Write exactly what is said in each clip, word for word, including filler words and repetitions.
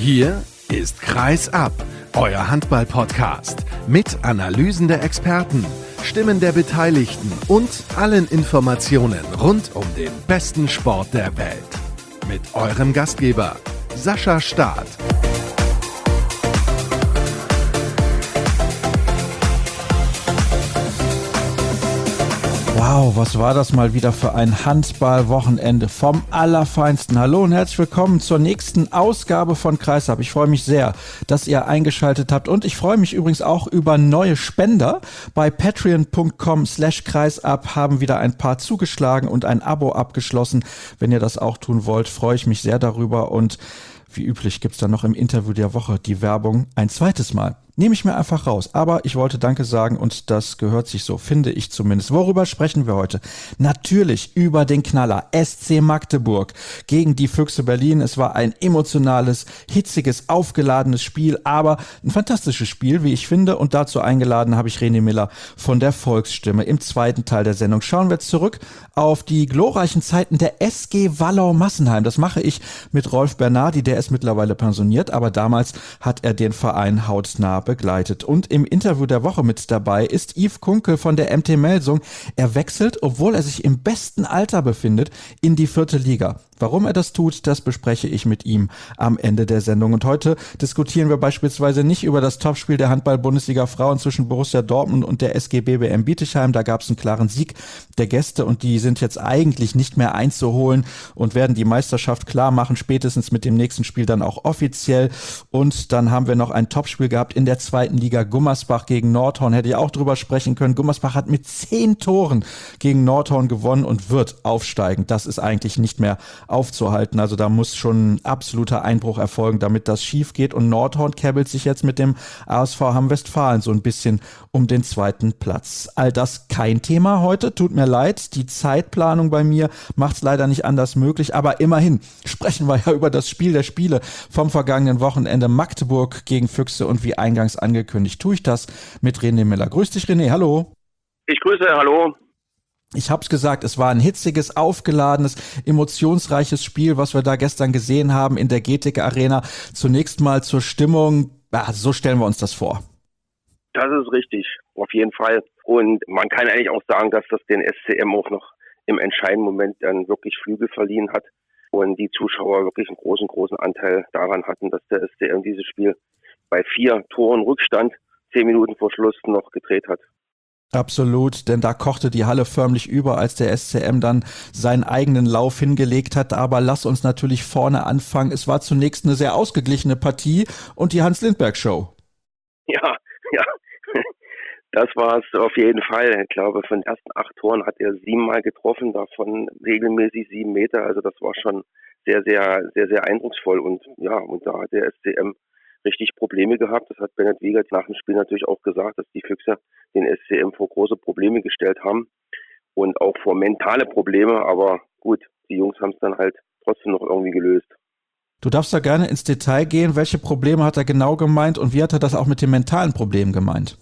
Hier ist Kreis ab, euer Handball-Podcast mit Analysen der Experten, Stimmen der Beteiligten und allen Informationen rund um den besten Sport der Welt. Mit eurem Gastgeber Sascha Staat. Wow, was war das mal wieder für ein Handball-Wochenende vom Allerfeinsten. Hallo und herzlich willkommen zur nächsten Ausgabe von Kreis ab. Ich freue mich sehr, dass ihr eingeschaltet habt und ich freue mich übrigens auch über neue Spender. Bei patreon punkt com slash kreisab haben wieder ein paar zugeschlagen und ein Abo abgeschlossen. Wenn ihr das auch tun wollt, freue ich mich sehr darüber und wie üblich gibt's dann noch im Interview der Woche die Werbung ein zweites Mal. Nehme ich mir einfach raus. Aber ich wollte Danke sagen und das gehört sich so, finde ich zumindest. Worüber sprechen wir heute? Natürlich über den Knaller S C Magdeburg gegen die Füchse Berlin. Es war ein emotionales, hitziges, aufgeladenes Spiel, aber ein fantastisches Spiel, wie ich finde. Und dazu eingeladen habe ich René Miller von der Volksstimme. Im zweiten Teil der Sendung schauen wir zurück auf die glorreichen Zeiten der S G Wallau-Massenheim. Das mache ich mit Rolf Bernardi, der ist mittlerweile pensioniert, aber damals hat er den Verein hautnah begleitet. Und im Interview der Woche mit dabei ist Yves Kunkel von der M T Melsung. Er wechselt, obwohl er sich im besten Alter befindet, in die vierte Liga. Warum er das tut, das bespreche ich mit ihm am Ende der Sendung. Und heute diskutieren wir beispielsweise nicht über das Topspiel der Handball-Bundesliga Frauen zwischen Borussia Dortmund und der S G B B M Bietigheim. Da gab es einen klaren Sieg der Gäste und die sind jetzt eigentlich nicht mehr einzuholen und werden die Meisterschaft klar machen, spätestens mit dem nächsten Spiel dann auch offiziell. Und dann haben wir noch ein Topspiel gehabt in der zweiten Liga. Gummersbach gegen Nordhorn, hätte ich auch drüber sprechen können. Gummersbach hat mit zehn Toren gegen Nordhorn gewonnen und wird aufsteigen. Das ist eigentlich nicht mehr aufzuhalten. Also da muss schon ein absoluter Einbruch erfolgen, damit das schief geht. Und Nordhorn käbbelt sich jetzt mit dem A S V Hamm-Westfalen so ein bisschen um den zweiten Platz. All das kein Thema heute. Tut mir leid. Die Zeitplanung bei mir macht es leider nicht anders möglich. Aber immerhin sprechen wir ja über das Spiel der Spiele vom vergangenen Wochenende. Magdeburg gegen Füchse und wie eingangs angekündigt, tue ich das mit René Miller. Grüß dich, René. Hallo. Ich grüße, hallo. Ich habe es gesagt, es war ein hitziges, aufgeladenes, emotionsreiches Spiel, was wir da gestern gesehen haben in der G T K Arena. Zunächst mal zur Stimmung. Ja, so stellen wir uns das vor. Das ist richtig, auf jeden Fall. Und man kann eigentlich auch sagen, dass das den S C M auch noch im entscheidenden Moment dann wirklich Flügel verliehen hat und die Zuschauer wirklich einen großen, großen Anteil daran hatten, dass der S C M dieses Spiel bei vier Toren Rückstand zehn Minuten vor Schluss noch gedreht hat. Absolut, denn da kochte die Halle förmlich über, als der S C M dann seinen eigenen Lauf hingelegt hat. Aber lass uns natürlich vorne anfangen. Es war zunächst eine sehr ausgeglichene Partie und die Hans-Lindberg-Show. Ja, ja, das war es auf jeden Fall. Ich glaube, von den ersten acht Toren hat er siebenmal getroffen, davon regelmäßig sieben Meter. Also das war schon sehr, sehr, sehr, sehr eindrucksvoll. Und ja, und da hat der S C M richtig Probleme gehabt. Das hat Bennett Wiegert nach dem Spiel natürlich auch gesagt, dass die Füchse den S C M vor große Probleme gestellt haben und auch vor mentale Probleme. Aber gut, die Jungs haben es dann halt trotzdem noch irgendwie gelöst. Du darfst da gerne ins Detail gehen. Welche Probleme hat er genau gemeint und wie hat er das auch mit den mentalen Problemen gemeint?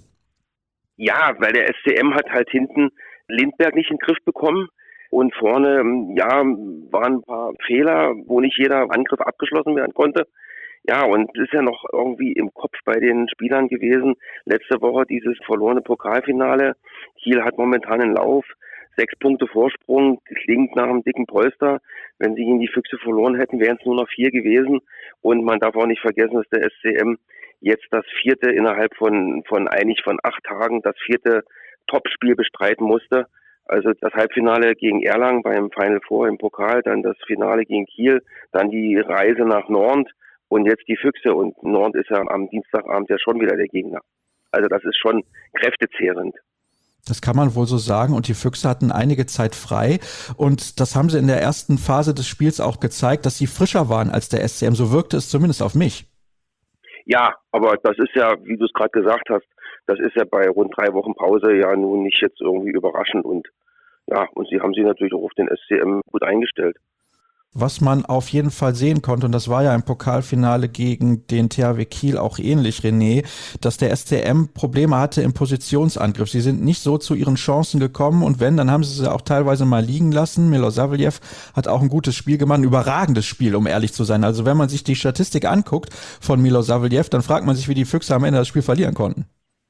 Ja, weil der S C M hat halt hinten Lindberg nicht in den Griff bekommen. Und vorne, ja, waren ein paar Fehler, wo nicht jeder Angriff abgeschlossen werden konnte. Ja, und es ist ja noch irgendwie im Kopf bei den Spielern gewesen. Letzte Woche dieses verlorene Pokalfinale. Kiel hat momentan einen Lauf. Sechs Punkte Vorsprung. Klingt nach einem dicken Polster. Wenn sie gegen die Füchse verloren hätten, wären es nur noch vier gewesen. Und man darf auch nicht vergessen, dass der S C M jetzt das vierte innerhalb von, von eigentlich von acht Tagen, das vierte Topspiel bestreiten musste. Also das Halbfinale gegen Erlangen beim Final Four im Pokal, dann das Finale gegen Kiel, dann die Reise nach Nord. Und jetzt die Füchse und Nord ist ja am Dienstagabend ja schon wieder der Gegner. Also das ist schon kräftezehrend. Das kann man wohl so sagen und die Füchse hatten einige Zeit frei und das haben sie in der ersten Phase des Spiels auch gezeigt, dass sie frischer waren als der S C M. So wirkte es zumindest auf mich. Ja, aber das ist ja, wie du es gerade gesagt hast, das ist ja bei rund drei Wochen Pause ja nun nicht jetzt irgendwie überraschend und ja, und sie haben sich natürlich auch auf den S C M gut eingestellt. Was man auf jeden Fall sehen konnte, und das war ja im Pokalfinale gegen den T H W Kiel auch ähnlich, René, dass der S C M Probleme hatte im Positionsangriff. Sie sind nicht so zu ihren Chancen gekommen und wenn, dann haben sie sie auch teilweise mal liegen lassen. Milosavljev hat auch ein gutes Spiel gemacht, ein überragendes Spiel, um ehrlich zu sein. Also wenn man sich die Statistik anguckt von Milosavljev, dann fragt man sich, wie die Füchse am Ende das Spiel verlieren konnten.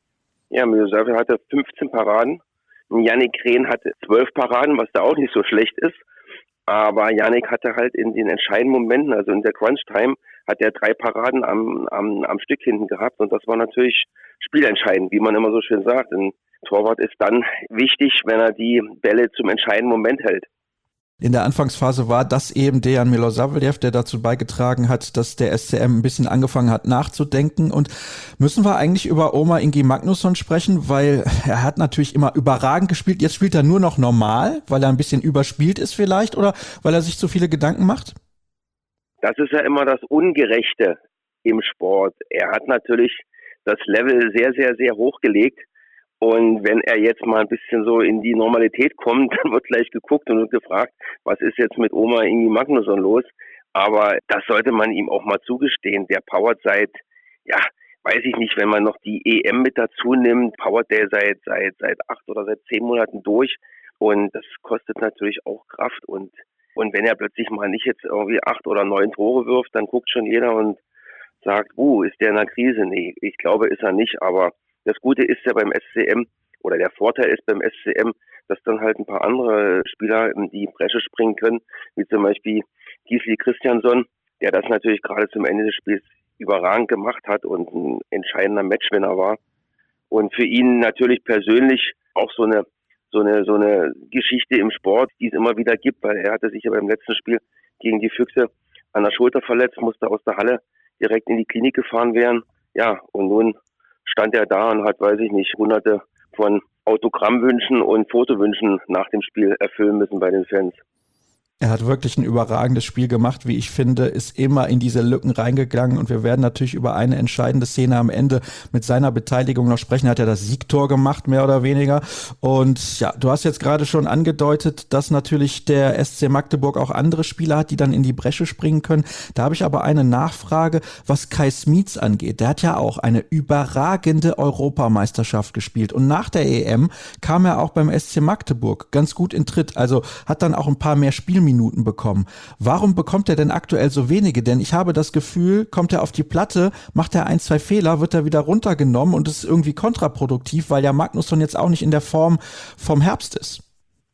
Ja, Milosavljev hatte fünfzehn Paraden. Yannick Rehn hatte zwölf Paraden, was da auch nicht so schlecht ist. Aber Yannick hatte halt in den entscheidenden Momenten, also in der Crunch-Time, hat er drei Paraden am, am, am Stück hinten gehabt. Und das war natürlich spielentscheidend, wie man immer so schön sagt. Ein Torwart ist dann wichtig, wenn er die Bälle zum entscheidenden Moment hält. In der Anfangsphase war das eben Dejan Milosavljev, der dazu beigetragen hat, dass der S C M ein bisschen angefangen hat nachzudenken. Und müssen wir eigentlich über Omar Ingi Magnusson sprechen, weil er hat natürlich immer überragend gespielt. Jetzt spielt er nur noch normal, weil er ein bisschen überspielt ist vielleicht oder weil er sich zu viele Gedanken macht? Das ist ja immer das Ungerechte im Sport. Er hat natürlich das Level sehr, sehr, sehr hoch gelegt. Und wenn er jetzt mal ein bisschen so in die Normalität kommt, dann wird gleich geguckt und wird gefragt, was ist jetzt mit Omar Ingi Magnusson los? Aber das sollte man ihm auch mal zugestehen. Der powert seit, ja, weiß ich nicht, wenn man noch die E M mit dazu nimmt, powert der seit, seit, seit acht oder seit zehn Monaten durch. Und das kostet natürlich auch Kraft. Und, und wenn er plötzlich mal nicht jetzt irgendwie acht oder neun Tore wirft, dann guckt schon jeder und sagt, uh, ist der in einer Krise? Nee, ich glaube, ist er nicht, aber das Gute ist ja beim S C M, oder der Vorteil ist beim S C M, dass dann halt ein paar andere Spieler in die Bresche springen können, wie zum Beispiel Gisli Christiansson, der das natürlich gerade zum Ende des Spiels überragend gemacht hat und ein entscheidender Matchwinner war. Und für ihn natürlich persönlich auch so eine, so eine, so eine Geschichte im Sport, die es immer wieder gibt, weil er hatte sich ja beim letzten Spiel gegen die Füchse an der Schulter verletzt, musste aus der Halle direkt in die Klinik gefahren werden. Ja, und nun stand er da und hat, weiß ich nicht, hunderte von Autogrammwünschen und Fotowünschen nach dem Spiel erfüllen müssen bei den Fans. Er hat wirklich ein überragendes Spiel gemacht, wie ich finde, ist immer in diese Lücken reingegangen und wir werden natürlich über eine entscheidende Szene am Ende mit seiner Beteiligung noch sprechen. Er hat ja das Siegtor gemacht, mehr oder weniger. Und ja, du hast jetzt gerade schon angedeutet, dass natürlich der S C Magdeburg auch andere Spieler hat, die dann in die Bresche springen können. Da habe ich aber eine Nachfrage, was Kai Smits angeht. Der hat ja auch eine überragende Europameisterschaft gespielt und nach der E M kam er auch beim S C Magdeburg ganz gut in Tritt. Also hat dann auch ein paar mehr Spielminuten Minuten bekommen. Warum bekommt er denn aktuell so wenige? Denn ich habe das Gefühl, kommt er auf die Platte, macht er ein, zwei Fehler, wird er wieder runtergenommen und ist irgendwie kontraproduktiv, weil ja Magnusson jetzt auch nicht in der Form vom Herbst ist.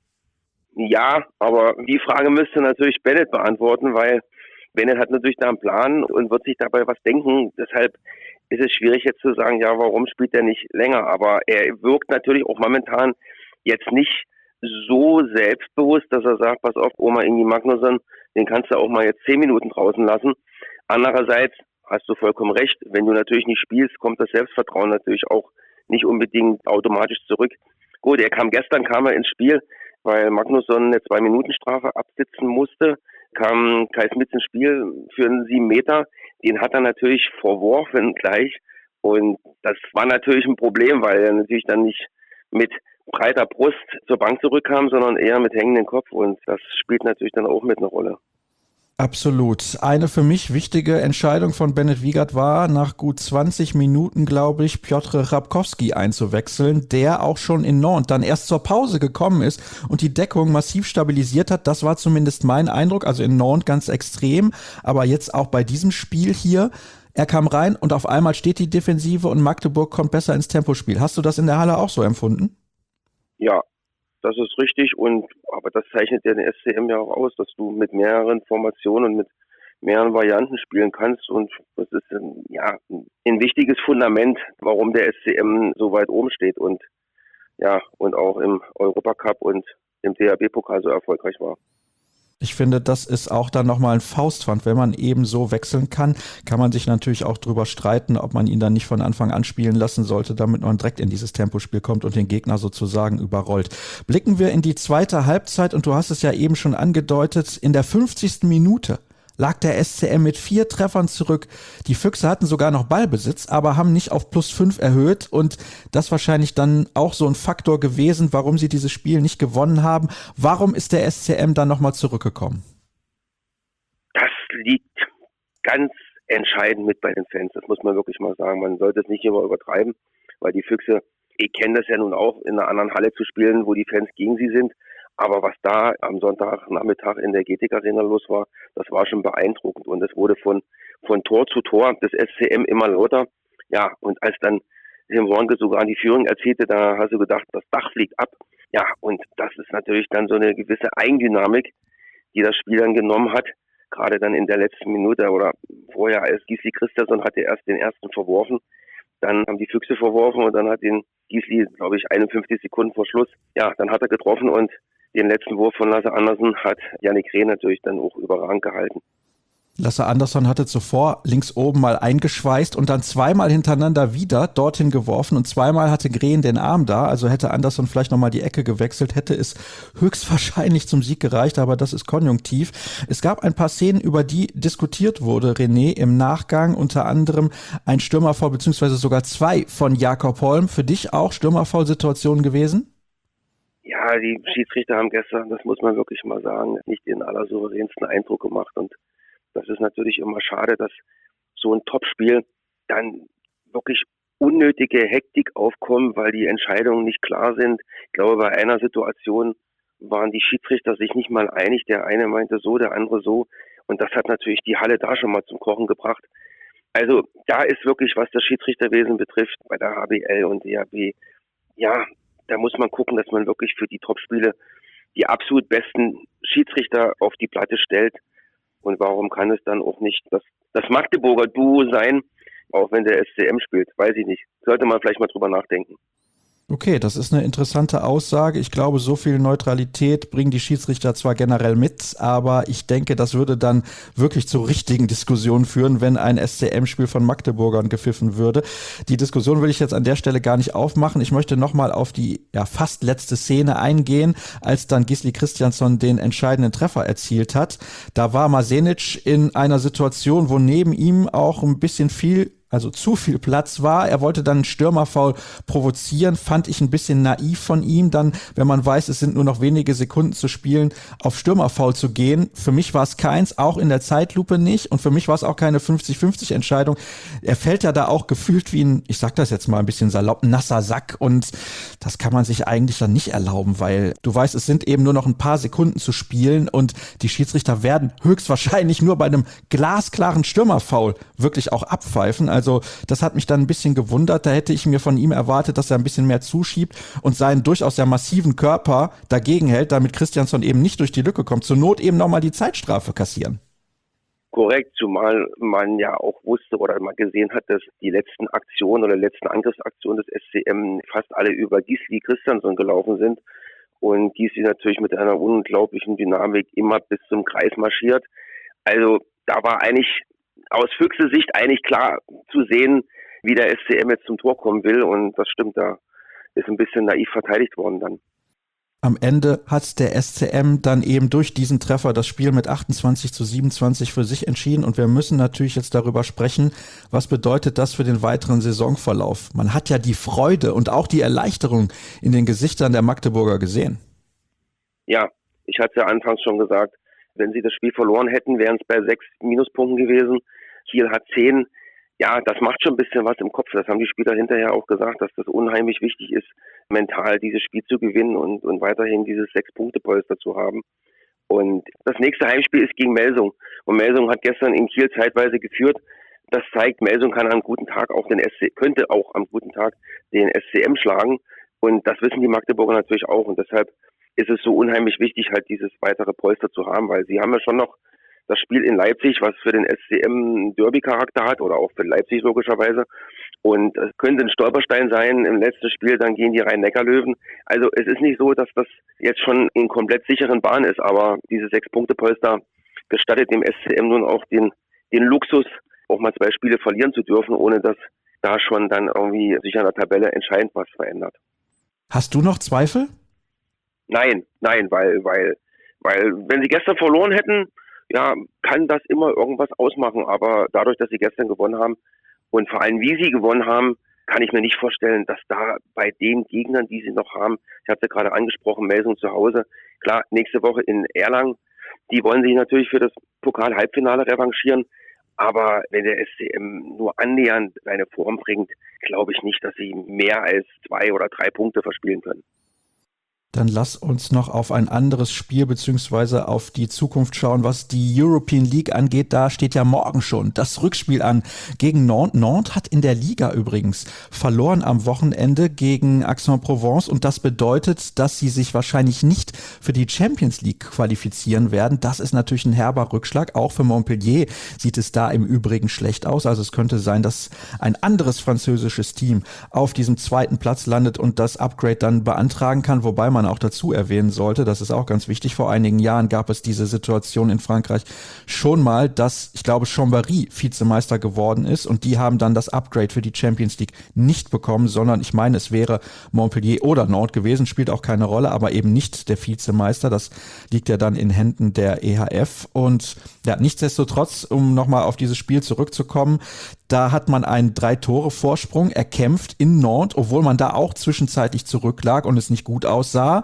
Ja, aber die Frage müsste natürlich Bennett beantworten, weil Bennett hat natürlich da einen Plan und wird sich dabei was denken. Deshalb ist es schwierig jetzt zu sagen, ja, warum spielt er nicht länger? Aber er wirkt natürlich auch momentan jetzt nicht so selbstbewusst, dass er sagt, pass auf, Omar Ingi Magnusson, den kannst du auch mal jetzt zehn Minuten draußen lassen. Andererseits hast du vollkommen recht, wenn du natürlich nicht spielst, kommt das Selbstvertrauen natürlich auch nicht unbedingt automatisch zurück. Gut, er kam gestern, kam er ins Spiel, weil Magnusson eine Zwei-Minuten-Strafe absitzen musste, kam Kai Smits ins Spiel für einen sieben Meter, den hat er natürlich verworfen gleich und das war natürlich ein Problem, weil er natürlich dann nicht mit breiter Brust zur Bank zurückkam, sondern eher mit hängendem Kopf und das spielt natürlich dann auch mit eine Rolle. Absolut. Eine für mich wichtige Entscheidung von Bennett Wiegert war, nach gut zwanzig Minuten, glaube ich, Piotr Chrapkowski einzuwechseln, der auch schon in Nantes dann erst zur Pause gekommen ist und die Deckung massiv stabilisiert hat. Das war zumindest mein Eindruck, also in Nantes ganz extrem, aber jetzt auch bei diesem Spiel hier. Er kam rein und auf einmal steht die Defensive und Magdeburg kommt besser ins Tempospiel. Hast du das in der Halle auch so empfunden? Ja, das ist richtig und aber das zeichnet ja den S C M ja auch aus, dass du mit mehreren Formationen und mit mehreren Varianten spielen kannst und das ist ein, ja ein wichtiges Fundament, warum der S C M so weit oben steht und ja und auch im Europacup und im D H B-Pokal so erfolgreich war. Ich finde, das ist auch dann nochmal ein Faustpfand. Wenn man eben so wechseln kann, kann man sich natürlich auch drüber streiten, ob man ihn dann nicht von Anfang an spielen lassen sollte, damit man direkt in dieses Tempospiel kommt und den Gegner sozusagen überrollt. Blicken wir in die zweite Halbzeit und du hast es ja eben schon angedeutet, in der fünfzigsten Minute lag der S C M mit vier Treffern zurück. Die Füchse hatten sogar noch Ballbesitz, aber haben nicht auf plus fünf erhöht und das wahrscheinlich dann auch so ein Faktor gewesen, warum sie dieses Spiel nicht gewonnen haben. Warum ist der S C M dann nochmal zurückgekommen? liegt ganz entscheidend mit bei den Fans. Das muss man wirklich mal sagen. Man sollte es nicht immer übertreiben, weil die Füchse, ich kenne das ja nun auch, in einer anderen Halle zu spielen, wo die Fans gegen sie sind. Aber was da am Sonntagnachmittag in der G T K Arena los war, das war schon beeindruckend. Und es wurde von, von Tor zu Tor des S C M immer lauter. Ja, und als dann Tim Hornke sogar die Führung erzielte, da hast du gedacht, das Dach fliegt ab. Ja, und das ist natürlich dann so eine gewisse Eigendynamik, die das Spiel dann genommen hat. Gerade dann in der letzten Minute oder vorher, als Gisli Christiansson hatte erst den ersten verworfen. Dann haben die Füchse verworfen und dann hat den Gisli, glaube ich, einundfünfzig Sekunden vor Schluss. Ja, dann hat er getroffen und den letzten Wurf von Lasse Andersson hat Jannik Reh natürlich dann auch überragend gehalten. Lasse Andersson hatte zuvor links oben mal eingeschweißt und dann zweimal hintereinander wieder dorthin geworfen und zweimal hatte Green den Arm da, also hätte Andersson vielleicht nochmal die Ecke gewechselt, hätte es höchstwahrscheinlich zum Sieg gereicht, aber das ist konjunktiv. Es gab ein paar Szenen, über die diskutiert wurde, René, im Nachgang, unter anderem ein Stürmerfoul, beziehungsweise sogar zwei von Jakob Holm. Für dich auch Stürmerfoul-Situationen gewesen? Ja, die Schiedsrichter haben gestern, das muss man wirklich mal sagen, nicht den allersouveränsten Eindruck gemacht und das ist natürlich immer schade, dass so ein Topspiel dann wirklich unnötige Hektik aufkommt, weil die Entscheidungen nicht klar sind. Ich glaube, bei einer Situation waren die Schiedsrichter sich nicht mal einig. Der eine meinte so, der andere so. Und das hat natürlich die Halle da schon mal zum Kochen gebracht. Also da ist wirklich, was das Schiedsrichterwesen betrifft, bei der H B L und D H B, ja, da muss man gucken, dass man wirklich für die Topspiele die absolut besten Schiedsrichter auf die Platte stellt. Und warum kann es dann auch nicht das, das Magdeburger Duo sein, auch wenn der S C M spielt? Weiß ich nicht. Sollte man vielleicht mal drüber nachdenken. Okay, das ist eine interessante Aussage. Ich glaube, so viel Neutralität bringen die Schiedsrichter zwar generell mit, aber ich denke, das würde dann wirklich zu richtigen Diskussionen führen, wenn ein S C M-Spiel von Magdeburgern gepfiffen würde. Die Diskussion will ich jetzt an der Stelle gar nicht aufmachen. Ich möchte nochmal auf die ja fast letzte Szene eingehen, als dann Gisli Christiansson den entscheidenden Treffer erzielt hat. Da war Masenic in einer Situation, wo neben ihm auch ein bisschen viel also zu viel Platz war. Er wollte dann einen Stürmerfoul provozieren, fand ich ein bisschen naiv von ihm, dann, wenn man weiß, es sind nur noch wenige Sekunden zu spielen, auf Stürmerfoul zu gehen. Für mich war es keins, auch in der Zeitlupe nicht und für mich war es auch keine fünfzig fünfzig Entscheidung. Er fällt ja da auch gefühlt wie ein, ich sag das jetzt mal ein bisschen salopp, nasser Sack und das kann man sich eigentlich dann nicht erlauben, weil du weißt, es sind eben nur noch ein paar Sekunden zu spielen und die Schiedsrichter werden höchstwahrscheinlich nur bei einem glasklaren Stürmerfoul wirklich auch abpfeifen. Also das hat mich dann ein bisschen gewundert. Da hätte ich mir von ihm erwartet, dass er ein bisschen mehr zuschiebt und seinen durchaus sehr massiven Körper dagegen hält, damit Christiansson eben nicht durch die Lücke kommt. Zur Not eben nochmal die Zeitstrafe kassieren. Korrekt, zumal man ja auch wusste oder mal gesehen hat, dass die letzten Aktionen oder letzten Angriffsaktionen des S C M fast alle über Gisli Christiansson gelaufen sind. Und Gisli natürlich mit einer unglaublichen Dynamik immer bis zum Kreis marschiert. Also da war eigentlich aus Füchse Sicht eigentlich klar zu sehen, wie der S C M jetzt zum Tor kommen will. Und das stimmt, da ist ein bisschen naiv verteidigt worden dann. Am Ende hat der S C M dann eben durch diesen Treffer das Spiel mit achtundzwanzig zu siebenundzwanzig für sich entschieden. Und wir müssen natürlich jetzt darüber sprechen, was bedeutet das für den weiteren Saisonverlauf? Man hat ja die Freude und auch die Erleichterung in den Gesichtern der Magdeburger gesehen. Ja, ich hatte ja anfangs schon gesagt, wenn sie das Spiel verloren hätten, wären es bei sechs Minuspunkten gewesen. Kiel hat zehn. Ja, das macht schon ein bisschen was im Kopf. Das haben die Spieler hinterher auch gesagt, dass das unheimlich wichtig ist, mental dieses Spiel zu gewinnen und, und weiterhin dieses Sechs-Punkte-Polster zu haben. Und das nächste Heimspiel ist gegen Melsung. Und Melsung hat gestern in Kiel zeitweise geführt. Das zeigt, Melsung kann am guten Tag auch den S C, könnte auch am guten Tag den S C M schlagen. Und das wissen die Magdeburger natürlich auch. Und deshalb ist es so unheimlich wichtig, halt dieses weitere Polster zu haben, weil sie haben ja schon noch das Spiel in Leipzig, was für den S C M Derby-Charakter hat oder auch für Leipzig logischerweise. Und es könnte ein Stolperstein sein im letzten Spiel, dann gehen die Rhein-Neckar-Löwen. Also es ist nicht so, dass das jetzt schon in komplett sicheren Bahn ist, aber diese Sechs-Punkte-Polster gestattet dem S C M nun auch den, den Luxus, auch mal zwei Spiele verlieren zu dürfen, ohne dass da schon dann irgendwie sich an der Tabelle entscheidend was verändert. Hast du noch Zweifel? Nein, nein, weil, weil, weil, wenn sie gestern verloren hätten, ja, kann das immer irgendwas ausmachen. Aber dadurch, dass sie gestern gewonnen haben und vor allem, wie sie gewonnen haben, kann ich mir nicht vorstellen, dass da bei den Gegnern, die sie noch haben, ich hatte ja gerade angesprochen, Melsung zu Hause, klar, nächste Woche in Erlangen, Die wollen sich natürlich für das Pokal-Halbfinale revanchieren. Aber wenn der S C M nur annähernd seine Form bringt, glaube ich nicht, dass sie mehr als zwei oder drei Punkte verspielen können. Dann lass uns noch auf ein anderes Spiel beziehungsweise auf die Zukunft schauen, was die European League angeht. Da steht ja morgen schon das Rückspiel an gegen Nantes. Nantes hat in der Liga übrigens verloren am Wochenende gegen Aix-en-Provence und das bedeutet, dass sie sich wahrscheinlich nicht für die Champions League qualifizieren werden. Das ist natürlich ein herber Rückschlag. Auch für Montpellier sieht es da im Übrigen schlecht aus. Also es könnte sein, dass ein anderes französisches Team auf diesem zweiten Platz landet und das Upgrade dann beantragen kann, wobei man auch dazu erwähnen sollte, das ist auch ganz wichtig, vor einigen Jahren gab es diese Situation in Frankreich schon mal, dass, ich glaube, Chambéry Vizemeister geworden ist und die haben dann das Upgrade für die Champions League nicht bekommen, sondern ich meine, es wäre Montpellier oder Nantes gewesen, spielt auch keine Rolle, aber eben nicht der Vizemeister, das liegt ja dann in Händen der E H F und ja, nichtsdestotrotz, um nochmal auf dieses Spiel zurückzukommen, da hat man einen Drei-Tore-Vorsprung erkämpft in Nantes, obwohl man da auch zwischenzeitlich zurücklag und es nicht gut aussah.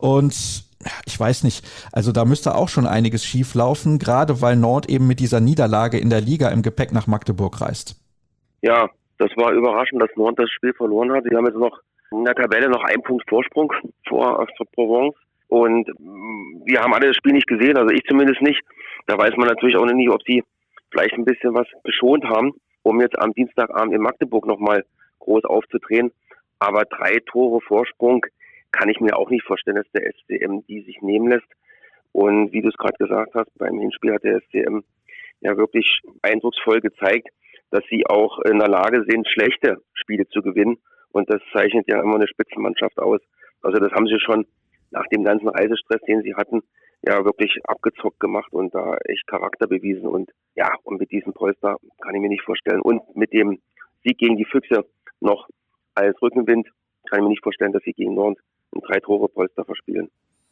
Und ich weiß nicht, also da müsste auch schon einiges schief laufen, gerade weil Nantes eben mit dieser Niederlage in der Liga im Gepäck nach Magdeburg reist. Ja, das war überraschend, dass Nantes das Spiel verloren hat. Sie haben jetzt noch in der Tabelle noch einen Punkt Vorsprung vor Aix-en-Provence. Und wir haben alle das Spiel nicht gesehen, also ich zumindest nicht. Da weiß man natürlich auch nicht, ob sie vielleicht ein bisschen was geschont haben, um jetzt am Dienstagabend in Magdeburg nochmal groß aufzudrehen. Aber drei Tore Vorsprung kann ich mir auch nicht vorstellen, dass der S C M die sich nehmen lässt. Und wie du es gerade gesagt hast, beim Hinspiel hat der S C M ja wirklich eindrucksvoll gezeigt, dass sie auch in der Lage sind, schlechte Spiele zu gewinnen. Und das zeichnet ja immer eine Spitzenmannschaft aus. Also das haben sie schon nach dem ganzen Reisestress, den sie hatten, ja wirklich abgezockt gemacht und da echt Charakter bewiesen. Und ja, und mit diesem Polster kann ich mir nicht vorstellen. Und mit dem Sieg gegen die Füchse noch als Rückenwind kann ich mir nicht vorstellen, dass sie gegen Nantes ein Drei-Tore-Polster verspielen.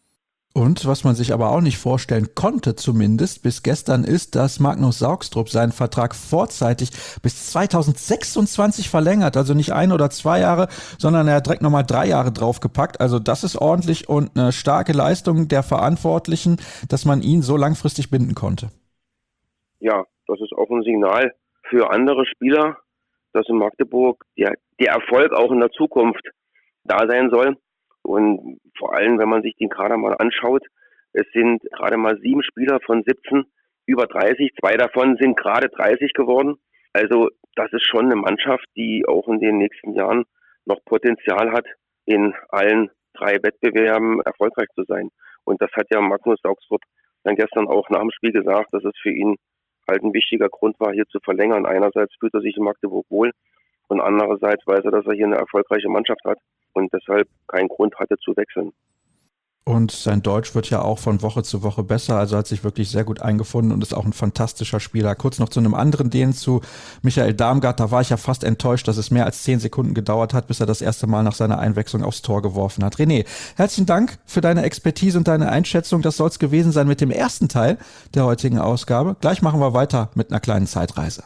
Und was man sich aber auch nicht vorstellen konnte zumindest bis gestern ist, dass Magnus Saugstrup seinen Vertrag vorzeitig bis zweitausendsechsundzwanzig verlängert. Also nicht ein oder zwei Jahre, sondern er hat direkt nochmal drei Jahre draufgepackt. Also das ist ordentlich und eine starke Leistung der Verantwortlichen, dass man ihn so langfristig binden konnte. Ja, das ist auch ein Signal für andere Spieler, dass in Magdeburg der, der Erfolg auch in der Zukunft da sein soll. Und vor allem, wenn man sich den Kader mal anschaut, es sind gerade mal sieben Spieler von siebzehn über dreißig, zwei davon sind gerade dreißig geworden. Also das ist schon eine Mannschaft, die auch in den nächsten Jahren noch Potenzial hat, in allen drei Wettbewerben erfolgreich zu sein. Und das hat ja Magnus Saugstrup dann gestern auch nach dem Spiel gesagt, dass es für ihn halt ein wichtiger Grund war, hier zu verlängern. Einerseits fühlt er sich in Magdeburg wohl und andererseits weiß er, dass er hier eine erfolgreiche Mannschaft hat und deshalb keinen Grund hatte zu wechseln. Und sein Deutsch wird ja auch von Woche zu Woche besser, also hat sich wirklich sehr gut eingefunden und ist auch ein fantastischer Spieler. Kurz noch zu einem anderen Dänen, zu Michael Damgaard, da war ich ja fast enttäuscht, dass es mehr als zehn Sekunden gedauert hat, bis er das erste Mal nach seiner Einwechslung aufs Tor geworfen hat. René, herzlichen Dank für deine Expertise und deine Einschätzung. Das soll es gewesen sein mit dem ersten Teil der heutigen Ausgabe. Gleich machen wir weiter mit einer kleinen Zeitreise.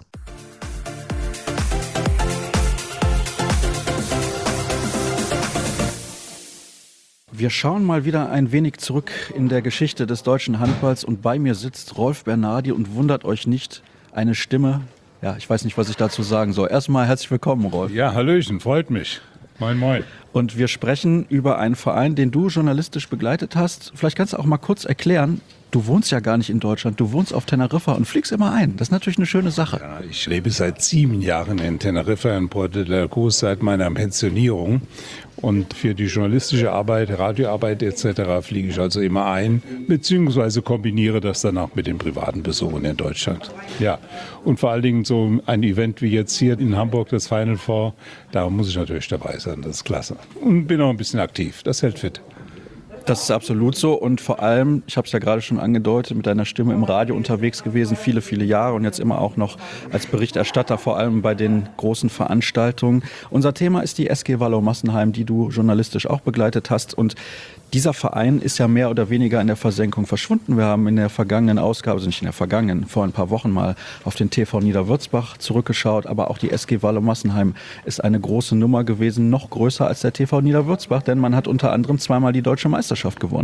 Wir schauen mal wieder ein wenig zurück in der Geschichte des deutschen Handballs und bei mir sitzt Rolf Bernardi und wundert euch nicht, eine Stimme, ja, ich weiß nicht, was ich dazu sagen soll. Erstmal herzlich willkommen, Rolf. Ja, hallöchen, freut mich. Moin, moin. Und wir sprechen über einen Verein, den du journalistisch begleitet hast. Vielleicht kannst du auch mal kurz erklären, du wohnst ja gar nicht in Deutschland, du wohnst auf Teneriffa und fliegst immer ein. Das ist natürlich eine schöne Sache. Ja, ich lebe seit sieben Jahren in Teneriffa, in Puerto de la Cruz, seit meiner Pensionierung. Und für die journalistische Arbeit, Radioarbeit et cetera fliege ich also immer ein, beziehungsweise kombiniere das dann auch mit den privaten Besuchen in Deutschland. Ja, und vor allen Dingen so ein Event wie jetzt hier in Hamburg, das Final Four, da muss ich natürlich dabei sein, das ist klasse. Und bin auch ein bisschen aktiv, das hält fit. Das ist absolut so und vor allem, ich habe es ja gerade schon angedeutet, mit deiner Stimme im Radio unterwegs gewesen, viele, viele Jahre und jetzt immer auch noch als Berichterstatter, vor allem bei den großen Veranstaltungen. Unser Thema ist die S G Wallow-Massenheim, die du journalistisch auch begleitet hast und dieser Verein ist ja mehr oder weniger in der Versenkung verschwunden. Wir haben in der vergangenen Ausgabe, also nicht in der vergangenen, vor ein paar Wochen mal auf den T V Niederwürzbach zurückgeschaut. Aber auch die S G Wallow-Massenheim ist eine große Nummer gewesen, noch größer als der T V Niederwürzbach, denn man hat unter anderem zweimal die deutsche Meisterschaft gewonnen.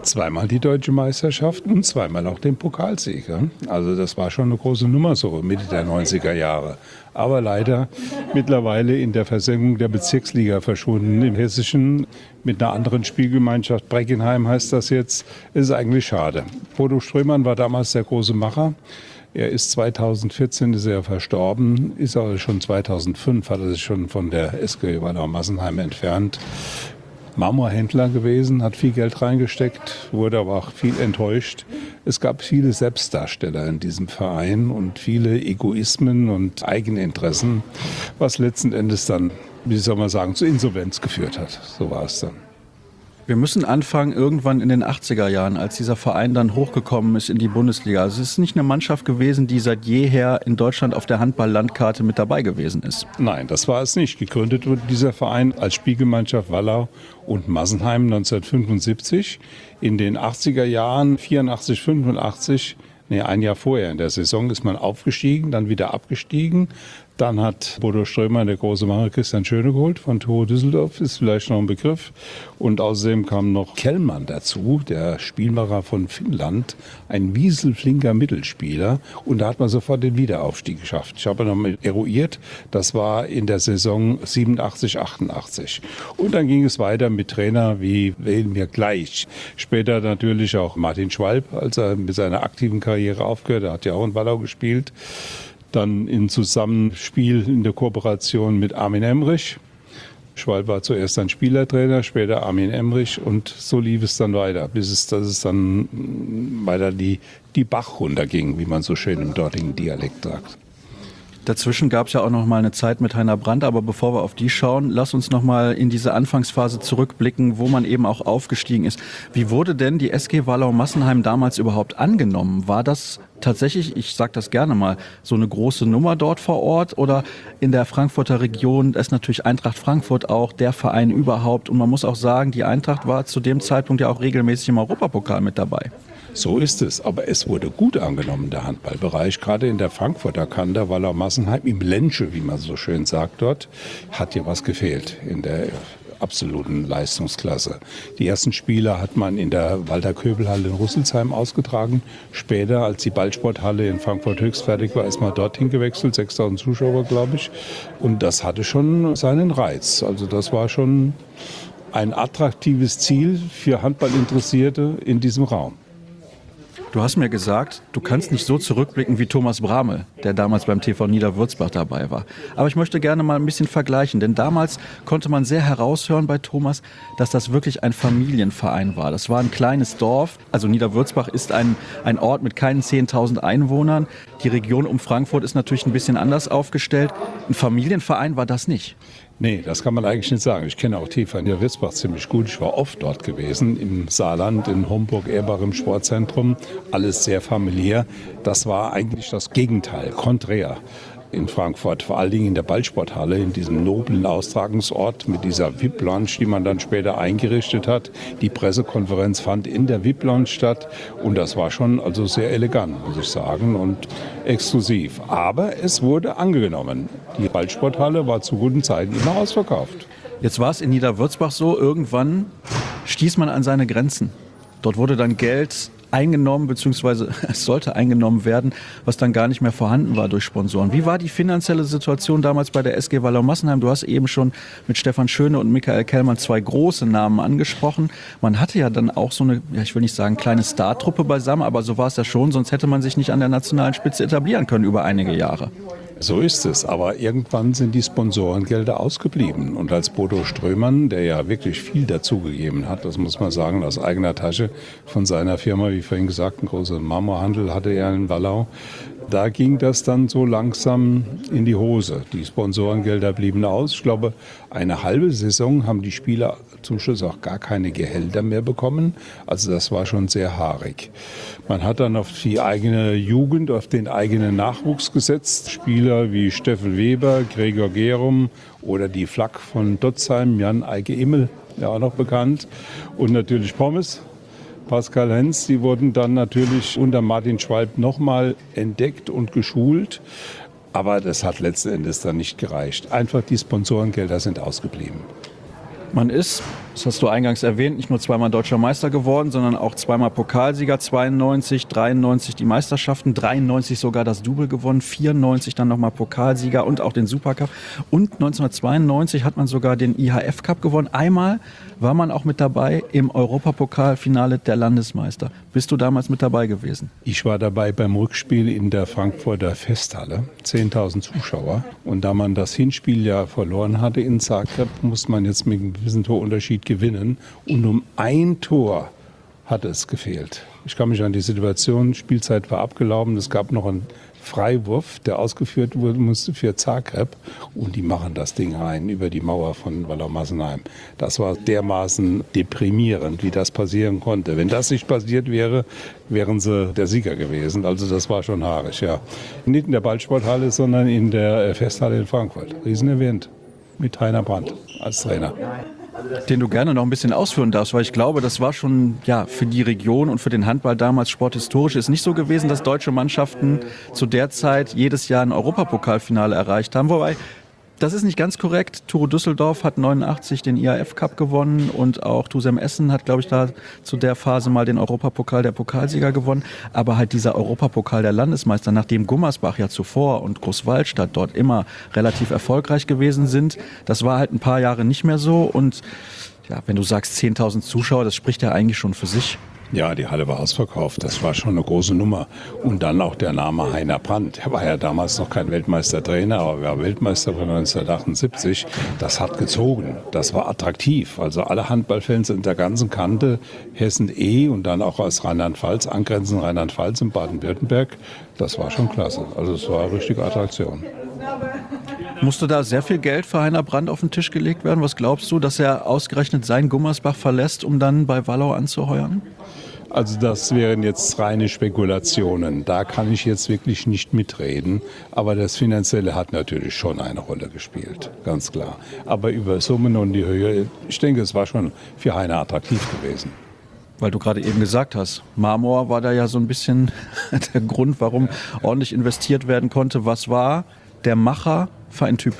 Zweimal die deutsche Meisterschaft und zweimal auch den Pokalsieg. Also das war schon eine große Nummer so Mitte der neunziger Jahre. Aber leider mittlerweile in der Versenkung der Bezirksliga verschwunden im Hessischen mit einer anderen Spielgemeinschaft. Breckenheim heißt das jetzt. Ist eigentlich schade. Bodo Strömann war damals der große Macher. Er ist zweitausendvierzehn ist er verstorben, ist aber schon zweitausendfünf, hat er sich schon von der S G Wallau Massenheim entfernt. Marmorhändler gewesen, hat viel Geld reingesteckt, wurde aber auch viel enttäuscht. Es gab viele Selbstdarsteller in diesem Verein und viele Egoismen und Eigeninteressen, was letzten Endes dann, wie soll man sagen, zur Insolvenz geführt hat. So war es dann. Wir müssen anfangen irgendwann in den achtziger Jahren, als dieser Verein dann hochgekommen ist in die Bundesliga. Also es ist nicht eine Mannschaft gewesen, die seit jeher in Deutschland auf der Handball-Landkarte mit dabei gewesen ist. Nein, das war es nicht. Gegründet wurde dieser Verein als Spielgemeinschaft Wallau und Massenheim neunzehnhundertfünfundsiebzig. In den achtziger Jahren, vierundachtzig, fünfundachtzig, nee, ein Jahr vorher in der Saison ist man aufgestiegen, dann wieder abgestiegen. Dann hat Bodo Strömann, der große Macher, Christian Schöne geholt von Tore Düsseldorf, ist vielleicht noch ein Begriff. Und außerdem kam noch Kellmann dazu, der Spielmacher von Finnland, ein wieselflinker Mittelspieler. Und da hat man sofort den Wiederaufstieg geschafft. Ich habe noch mal eruiert, das war in der Saison siebenundachtzig, achtundachtzig. Und dann ging es weiter mit Trainer wie wählen wir gleich. Später natürlich auch Martin Schwalb, als er mit seiner aktiven Karriere aufgehört hat, hat ja auch in Wallau gespielt. Dann im Zusammenspiel in der Kooperation mit Armin Emrich. Schwalb war zuerst ein Spielertrainer, später Armin Emrich und so lief es dann weiter, bis es, dass es dann weiter die, die Bach runterging, wie man so schön im dortigen Dialekt sagt. Dazwischen gab es ja auch noch mal eine Zeit mit Heiner Brandt, aber bevor wir auf die schauen, lass uns noch mal in diese Anfangsphase zurückblicken, wo man eben auch aufgestiegen ist. Wie wurde denn die S G Wallau Massenheim damals überhaupt angenommen? War das tatsächlich, ich sage das gerne mal, so eine große Nummer dort vor Ort oder in der Frankfurter Region? Da ist natürlich Eintracht Frankfurt auch der Verein überhaupt und man muss auch sagen, die Eintracht war zu dem Zeitpunkt ja auch regelmäßig im Europapokal mit dabei. So ist es, aber es wurde gut angenommen, der Handballbereich. Gerade in der Frankfurter Kante, Wallau Massenheim, im Lensche, wie man so schön sagt dort, hat ja was gefehlt in der absoluten Leistungsklasse. Die ersten Spiele hat man in der Walter-Köbel-Halle in Rüsselsheim ausgetragen. Später, als die Ballsporthalle in Frankfurt höchst fertig war, ist man dorthin gewechselt, sechstausend Zuschauer, glaube ich. Und das hatte schon seinen Reiz. Also das war schon ein attraktives Ziel für Handballinteressierte in diesem Raum. Du hast mir gesagt, du kannst nicht so zurückblicken wie Thomas Bramel, der damals beim T V Niederwürzbach dabei war. Aber ich möchte gerne mal ein bisschen vergleichen, denn damals konnte man sehr heraushören bei Thomas, dass das wirklich ein Familienverein war. Das war ein kleines Dorf, also Niederwürzbach ist ein, ein Ort mit keinen zehntausend Einwohnern. Die Region um Frankfurt ist natürlich ein bisschen anders aufgestellt. Ein Familienverein war das nicht. Nee, das kann man eigentlich nicht sagen. Ich kenne auch T V Niederwürzbach ziemlich gut. Ich war oft dort gewesen, im Saarland, in Homburg-Erbach im Sportzentrum. Alles sehr familiär. Das war eigentlich das Gegenteil, konträr in Frankfurt. Vor allen Dingen in der Ballsporthalle, in diesem noblen Austragungsort mit dieser V I P-Lounge, die man dann später eingerichtet hat. Die Pressekonferenz fand in der V I P-Lounge statt. Und das war schon also sehr elegant, muss ich sagen, und exklusiv. Aber es wurde angenommen. Die Ballsporthalle war zu guten Zeiten immer ausverkauft. Jetzt war es in Niederwürzbach so, irgendwann stieß man an seine Grenzen. Dort wurde dann Geld eingenommen, beziehungsweise es sollte eingenommen werden, was dann gar nicht mehr vorhanden war durch Sponsoren. Wie war die finanzielle Situation damals bei der S G Wallau Massenheim? Du hast eben schon mit Stefan Schöne und Michael Kellmann zwei große Namen angesprochen. Man hatte ja dann auch so eine, ja, ich will nicht sagen kleine Startruppe beisammen, aber so war es ja schon, sonst hätte man sich nicht an der nationalen Spitze etablieren können über einige Jahre. So ist es, aber irgendwann sind die Sponsorengelder ausgeblieben. Und als Bodo Strömann, der ja wirklich viel dazugegeben hat, das muss man sagen, aus eigener Tasche von seiner Firma, wie vorhin gesagt, ein großer Marmorhandel hatte er in Wallau, da ging das dann so langsam in die Hose. Die Sponsorengelder blieben aus. Ich glaube, eine halbe Saison haben die Spieler zum Schluss auch gar keine Gehälter mehr bekommen. Also das war schon sehr haarig. Man hat dann auf die eigene Jugend, auf den eigenen Nachwuchs gesetzt. Spieler wie Steffen Weber, Gregor Gerum oder die Flak von Dotzheim, Jan Eike Immel, ja auch noch bekannt. Und natürlich Pommes. Pascal Hens, die wurden dann natürlich unter Martin Schwalb nochmal entdeckt und geschult. Aber das hat letzten Endes dann nicht gereicht. Einfach die Sponsorengelder sind ausgeblieben. Man ist Das hast du eingangs erwähnt, nicht nur zweimal deutscher Meister geworden, sondern auch zweimal Pokalsieger, zweiundneunzig, dreiundneunzig die Meisterschaften, dreiundneunzig sogar das Double gewonnen, vierundneunzig dann nochmal Pokalsieger und auch den Supercup. Und neunzehnhundertzweiundneunzig hat man sogar den I H F Cup gewonnen. Einmal war man auch mit dabei im Europapokalfinale der Landesmeister. Bist du damals mit dabei gewesen? Ich war dabei beim Rückspiel in der Frankfurter Festhalle, zehntausend Zuschauer. Und da man das Hinspiel ja verloren hatte in Zagreb, musste man jetzt mit einem gewissen Torunterschied gewinnen. Und um ein Tor hat es gefehlt. Ich kann mich an die Situation, Spielzeit war abgelaufen, es gab noch einen Freiwurf, der ausgeführt wurde, musste für Zagreb. Und die machen das Ding rein über die Mauer von Wallermassenheim. Das war dermaßen deprimierend, wie das passieren konnte. Wenn das nicht passiert wäre, wären sie der Sieger gewesen. Also das war schon haarig, ja. Nicht in der Ballsporthalle, sondern in der Festhalle in Frankfurt. Riesenevent mit Heiner Brandt als Trainer. Den du gerne noch ein bisschen ausführen darfst, weil ich glaube, das war schon ja für die Region und für den Handball damals sporthistorisch ist nicht so gewesen, dass deutsche Mannschaften zu der Zeit jedes Jahr ein Europapokalfinale erreicht haben. Wobei, das ist nicht ganz korrekt. Turo Düsseldorf hat neunundachtzig den I H F Cup gewonnen und auch Tusem Essen hat, glaube ich, da zu der Phase mal den Europapokal der Pokalsieger gewonnen. Aber halt dieser Europapokal der Landesmeister, nachdem Gummersbach ja zuvor und Großwaldstadt dort immer relativ erfolgreich gewesen sind, das war halt ein paar Jahre nicht mehr so. Und ja, wenn du sagst zehntausend Zuschauer, das spricht ja eigentlich schon für sich. Ja, die Halle war ausverkauft. Das war schon eine große Nummer. Und dann auch der Name Heiner Brandt. Er war ja damals noch kein Weltmeistertrainer, aber er war Weltmeister von neunzehnhundertachtundsiebzig. Das hat gezogen. Das war attraktiv. Also alle Handballfans in der ganzen Kante, Hessen eh und dann auch aus Rheinland-Pfalz, angrenzend Rheinland-Pfalz und Baden-Württemberg. Das war schon klasse. Also es war eine richtige Attraktion. Musste da sehr viel Geld für Heiner Brandt auf den Tisch gelegt werden? Was glaubst du, dass er ausgerechnet sein Gummersbach verlässt, um dann bei Wallau anzuheuern? Also das wären jetzt reine Spekulationen. Da kann ich jetzt wirklich nicht mitreden. Aber das Finanzielle hat natürlich schon eine Rolle gespielt, ganz klar. Aber über Summen und die Höhe, ich denke, es war schon für Heiner attraktiv gewesen. Weil du gerade eben gesagt hast, Marmor war da ja so ein bisschen der Grund, warum ordentlich investiert werden konnte. Was war der Macher für ein Typ?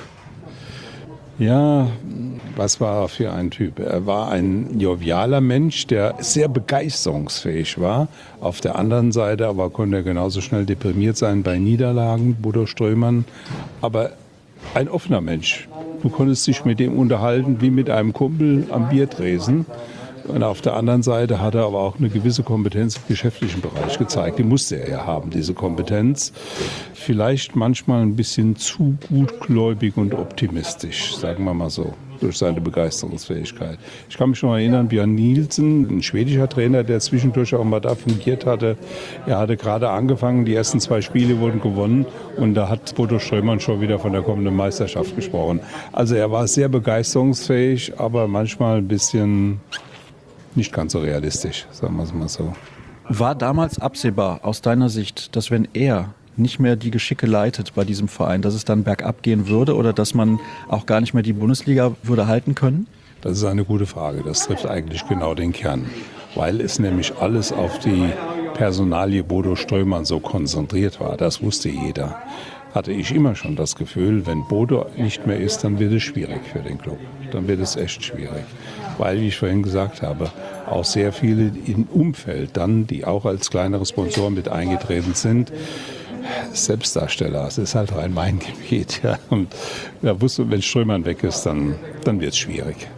Ja, was war er für ein Typ? Er war ein jovialer Mensch, der sehr begeisterungsfähig war. Auf der anderen Seite aber konnte er genauso schnell deprimiert sein bei Niederlagen, Bodo Strömann. Aber ein offener Mensch. Du konntest dich mit dem unterhalten wie mit einem Kumpel am Biertresen. Und auf der anderen Seite hat er aber auch eine gewisse Kompetenz im geschäftlichen Bereich gezeigt. Die musste er ja haben, diese Kompetenz. Vielleicht manchmal ein bisschen zu gutgläubig und optimistisch, sagen wir mal so, durch seine Begeisterungsfähigkeit. Ich kann mich noch erinnern, Björn Nielsen, ein schwedischer Trainer, der zwischendurch auch mal da fungiert hatte. Er hatte gerade angefangen, die ersten zwei Spiele wurden gewonnen und da hat Bodo Strömann schon wieder von der kommenden Meisterschaft gesprochen. Also er war sehr begeisterungsfähig, aber manchmal ein bisschen nicht ganz so realistisch, sagen wir es mal so. War damals absehbar aus deiner Sicht, dass wenn er nicht mehr die Geschicke leitet bei diesem Verein, dass es dann bergab gehen würde oder dass man auch gar nicht mehr die Bundesliga würde halten können? Das ist eine gute Frage. Das trifft eigentlich genau den Kern, weil es nämlich alles auf die Personalie Bodo Strömann so konzentriert war. Das wusste jeder. Hatte ich immer schon das Gefühl, wenn Bodo nicht mehr ist, dann wird es schwierig für den Club. Dann wird es echt schwierig. Weil, wie ich vorhin gesagt habe, auch sehr viele im Umfeld dann, die auch als kleinere Sponsoren mit eingetreten sind, Selbstdarsteller. Es ist halt Rhein-Main-Gebiet. Ja. Und da wusste, wenn Strömann weg ist, dann, dann wird es schwierig.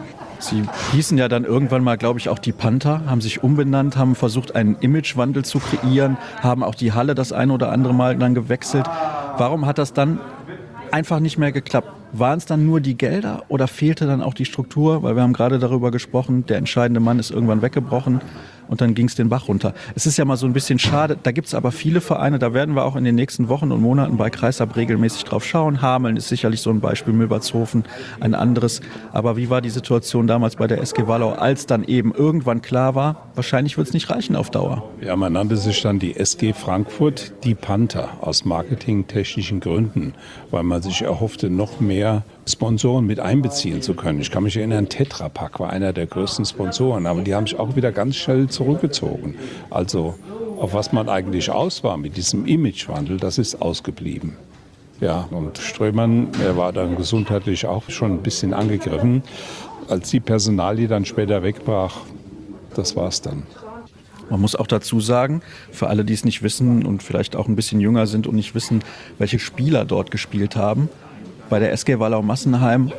Sie hießen ja dann irgendwann mal, glaube ich, auch die Panther, haben sich umbenannt, haben versucht, einen Imagewandel zu kreieren, haben auch die Halle das ein oder andere Mal dann gewechselt. Warum hat das dann einfach nicht mehr geklappt? Waren es dann nur die Gelder oder fehlte dann auch die Struktur? Weil wir haben gerade darüber gesprochen, der entscheidende Mann ist irgendwann weggebrochen und dann ging es den Bach runter. Es ist ja mal so ein bisschen schade, da gibt es aber viele Vereine, da werden wir auch in den nächsten Wochen und Monaten bei Kreisab regelmäßig drauf schauen. Hameln ist sicherlich so ein Beispiel, Milbertshofen ein anderes. Aber wie war die Situation damals bei der S G Wallau, als dann eben irgendwann klar war, wahrscheinlich wird es nicht reichen auf Dauer? Ja, man nannte sich dann die S G Frankfurt, die Panther, aus marketingtechnischen Gründen, weil man sich erhoffte, noch mehr Sponsoren mit einbeziehen zu können. Ich kann mich erinnern, Tetra Pak war einer der größten Sponsoren, aber die haben sich auch wieder ganz schnell zurückgezogen. Also auf was man eigentlich aus war mit diesem Imagewandel, das ist ausgeblieben. Ja, und Strömann, er war dann gesundheitlich auch schon ein bisschen angegriffen. als die Personalie dann später wegbrach, das war's dann. Man muss auch dazu sagen, für alle, die es nicht wissen und vielleicht auch ein bisschen jünger sind und nicht wissen, welche Spieler dort gespielt haben, bei der S G Wallau-Massenheim,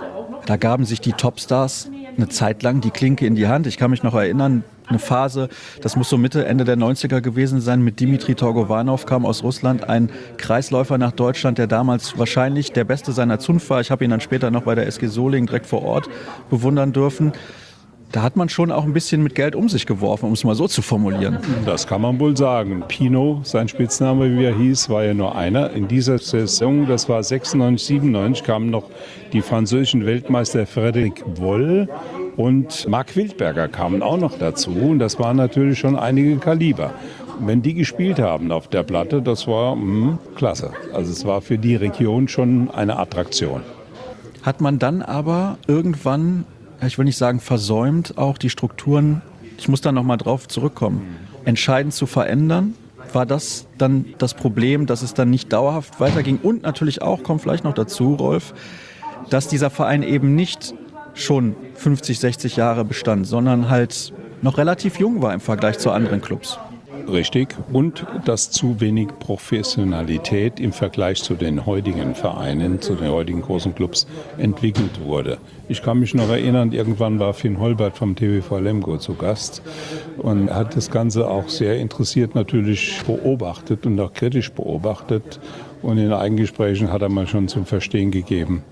da gaben sich die Topstars eine Zeit lang die Klinke in die Hand. Ich kann mich noch erinnern, eine Phase, das muss so Mitte, Ende der neunziger gewesen sein, mit Dimitri Torgovanov kam aus Russland, ein Kreisläufer nach Deutschland, der damals wahrscheinlich der Beste seiner Zunft war. Ich habe ihn dann später noch bei der S G Solingen direkt vor Ort bewundern dürfen. Da hat man schon auch ein bisschen mit Geld um sich geworfen, um es mal so zu formulieren. Das kann man wohl sagen. Pino, sein Spitzname, wie er hieß, war ja nur einer. In dieser Saison, das war sechsundneunzig, siebenundneunzig, kamen noch die französischen Weltmeister Frédéric Woll und Marc Wildberger kamen auch noch dazu. Und das waren natürlich schon einige Kaliber. Und wenn die gespielt haben auf der Platte, das war mh, klasse. Also es war für die Region schon eine Attraktion. Hat man dann aber irgendwann, ich will nicht sagen versäumt, auch die Strukturen, ich muss da nochmal drauf zurückkommen, entscheidend zu verändern? War das dann das Problem, dass es dann nicht dauerhaft weiterging? Und natürlich auch, kommt vielleicht noch dazu, Rolf, dass dieser Verein eben nicht schon fünfzig, sechzig Jahre bestand, sondern halt noch relativ jung war im Vergleich zu anderen Clubs. Richtig. Und dass zu wenig Professionalität im Vergleich zu den heutigen Vereinen, zu den heutigen großen Clubs entwickelt wurde. Ich kann mich noch erinnern, irgendwann war Finn Holbert vom T V V Lemgo zu Gast und hat das Ganze auch sehr interessiert natürlich beobachtet und auch kritisch beobachtet. Und in Eigengesprächen hat er mal schon zum Verstehen gegeben,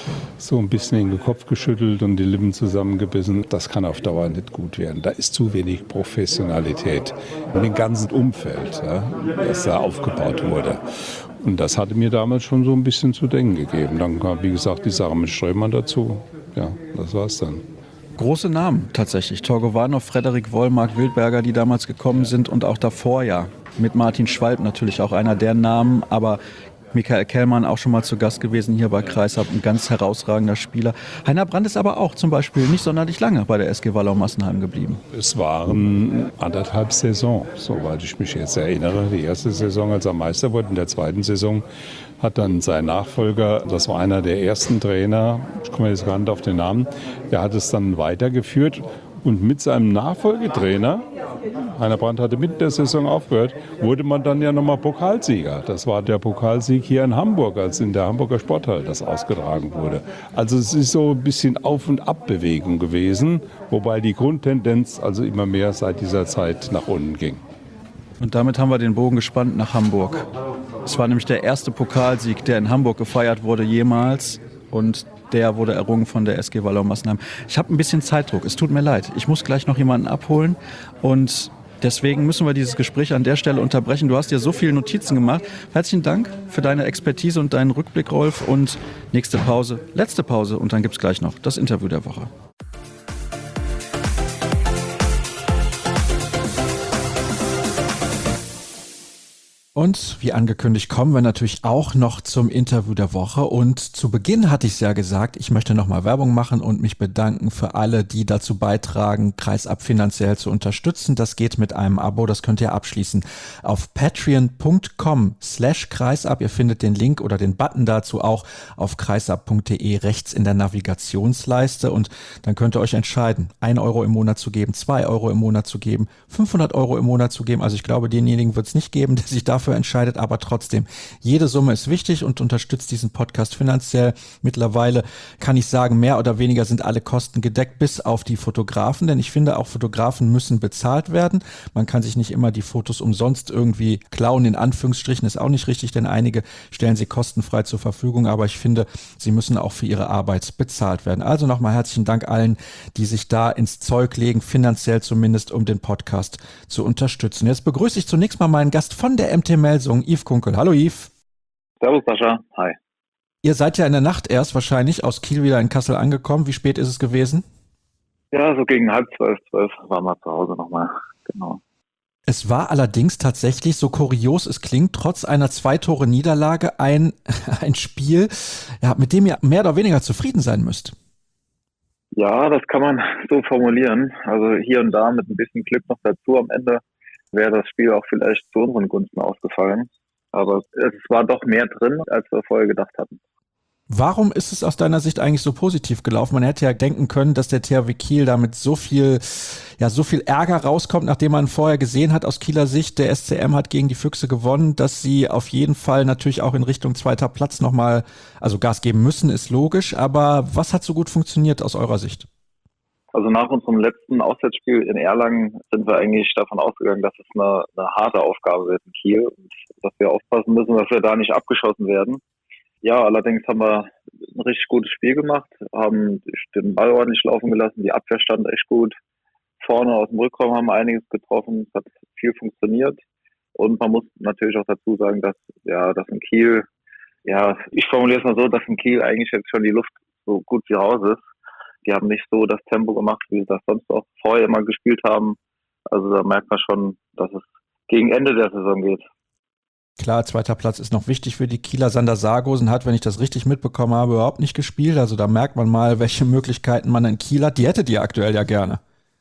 so ein bisschen in den Kopf geschüttelt und die Lippen zusammengebissen. Das kann auf Dauer nicht gut werden. Da ist zu wenig Professionalität in dem ganzen Umfeld, ja, das da aufgebaut wurde. Und das hatte mir damals schon so ein bisschen zu denken gegeben. Dann kam, wie gesagt, die Sache mit Strömmann dazu. Ja, das war's dann. Große Namen tatsächlich. Torgovanov, Frédéric Woll, Marc Wildberger, die damals gekommen sind und auch davor ja. Mit Martin Schwalb natürlich auch einer der Namen, aber Michael Kellmann auch schon mal zu Gast gewesen hier bei Kreisab, ein ganz herausragender Spieler. Heiner Brandt ist aber auch zum Beispiel nicht sonderlich lange bei der S G Wallau-Massenheim geblieben. Es waren anderthalb Saison, soweit ich mich jetzt erinnere. Die erste Saison, als er Meister wurde, in der zweiten Saison hat dann sein Nachfolger, das war einer der ersten Trainer, ich komme jetzt gar nicht auf den Namen, der hat es dann weitergeführt. Und mit seinem Nachfolgetrainer, Heiner Brandt hatte mitten der Saison aufgehört, wurde man dann ja nochmal Pokalsieger. Das war der Pokalsieg hier in Hamburg, als in der Hamburger Sporthalle das ausgetragen wurde. Also es ist so ein bisschen Auf- und Abbewegung gewesen, wobei die Grundtendenz also immer mehr seit dieser Zeit nach unten ging. Und damit haben wir den Bogen gespannt nach Hamburg. Es war nämlich der erste Pokalsieg, der in Hamburg gefeiert wurde jemals. Und der wurde errungen von der S G Wallau-Massenheim. Ich habe ein bisschen Zeitdruck, es tut mir leid. Ich muss gleich noch jemanden abholen und deswegen müssen wir dieses Gespräch an der Stelle unterbrechen. Du hast dir so viele Notizen gemacht. Herzlichen Dank für deine Expertise und deinen Rückblick, Rolf. Und nächste Pause, letzte Pause und dann gibt es gleich noch das Interview der Woche. Und wie angekündigt kommen wir natürlich auch noch zum Interview der Woche. Und zu Beginn hatte ich es ja gesagt, ich möchte nochmal Werbung machen und mich bedanken für alle, die dazu beitragen, Kreisab finanziell zu unterstützen. Das geht mit einem Abo, das könnt ihr abschließen auf patreon.com slash kreisab. Ihr findet den Link oder den Button dazu auch auf kreisab punkt de rechts in der Navigationsleiste. Und dann könnt ihr euch entscheiden, ein Euro im Monat zu geben, zwei Euro im Monat zu geben, fünfhundert Euro im Monat zu geben. Also ich glaube, denjenigen wird es nicht geben, der sich dafür entscheidet, aber trotzdem, jede Summe ist wichtig und unterstützt diesen Podcast finanziell. Mittlerweile kann ich sagen, mehr oder weniger sind alle Kosten gedeckt, bis auf die Fotografen, denn ich finde, auch Fotografen müssen bezahlt werden. Man kann sich nicht immer die Fotos umsonst irgendwie klauen, in Anführungsstrichen, ist auch nicht richtig, denn einige stellen sie kostenfrei zur Verfügung, aber ich finde, sie müssen auch für ihre Arbeit bezahlt werden. Also nochmal herzlichen Dank allen, die sich da ins Zeug legen, finanziell zumindest, um den Podcast zu unterstützen. Jetzt begrüße ich zunächst mal meinen Gast von der M T Melsungen, Yves Kunkel. Hallo Yves. Servus Sascha, hi. Ihr seid ja in der Nacht erst wahrscheinlich aus Kiel wieder in Kassel angekommen. Wie spät ist es gewesen? Ja, so gegen halb zwölf, zwölf waren wir zu Hause nochmal, genau. Es war allerdings tatsächlich, so kurios es klingt, trotz einer Zwei-Tore-Niederlage ein, ein Spiel, ja, mit dem ihr mehr oder weniger zufrieden sein müsst. Ja, das kann man so formulieren. Also hier und da mit ein bisschen Glück noch dazu am Ende wäre das Spiel auch vielleicht zu unseren Gunsten ausgefallen. Aber es war doch mehr drin, als wir vorher gedacht hatten. Warum ist es aus deiner Sicht eigentlich so positiv gelaufen? Man hätte ja denken können, dass der T H W Kiel damit so viel, ja, so viel Ärger rauskommt, nachdem man vorher gesehen hat aus Kieler Sicht, der S C M hat gegen die Füchse gewonnen, dass sie auf jeden Fall natürlich auch in Richtung zweiter Platz nochmal, also Gas geben müssen, ist logisch. Aber was hat so gut funktioniert aus eurer Sicht? Also nach unserem letzten Auswärtsspiel in Erlangen sind wir eigentlich davon ausgegangen, dass es eine, eine harte Aufgabe wird in Kiel und dass wir aufpassen müssen, dass wir da nicht abgeschossen werden. Ja, allerdings haben wir ein richtig gutes Spiel gemacht, haben den Ball ordentlich laufen gelassen, die Abwehr stand echt gut. Vorne aus dem Rückraum haben wir einiges getroffen, es hat viel funktioniert. Und man muss natürlich auch dazu sagen, dass ja, dass in Kiel, ja, ich formuliere es mal so, dass in Kiel eigentlich jetzt schon die Luft so gut wie raus ist. Die haben nicht so das Tempo gemacht, wie sie das sonst auch vorher immer gespielt haben. Also da merkt man schon, dass es gegen Ende der Saison geht. Klar, zweiter Platz ist noch wichtig für die Kieler. Sander Sargosen hat, wenn ich das richtig mitbekommen habe, überhaupt nicht gespielt. Also da merkt man mal, welche Möglichkeiten man in Kiel hat. Die hättet ihr aktuell ja gerne.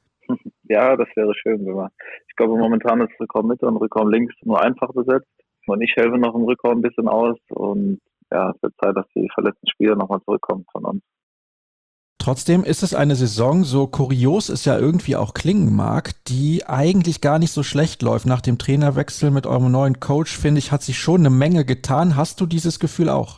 Ja, das wäre schön, wenn man. Ich glaube, momentan ist Rückraum Mitte und Rückraum links nur einfach besetzt. Und ich helfe noch im Rückraum ein bisschen aus. Und ja, es wird Zeit, dass die verletzten Spieler nochmal zurückkommen von uns. Trotzdem ist es eine Saison, so kurios es ja irgendwie auch klingen mag, die eigentlich gar nicht so schlecht läuft. Nach dem Trainerwechsel mit eurem neuen Coach, finde ich, hat sich schon eine Menge getan. Hast du dieses Gefühl auch?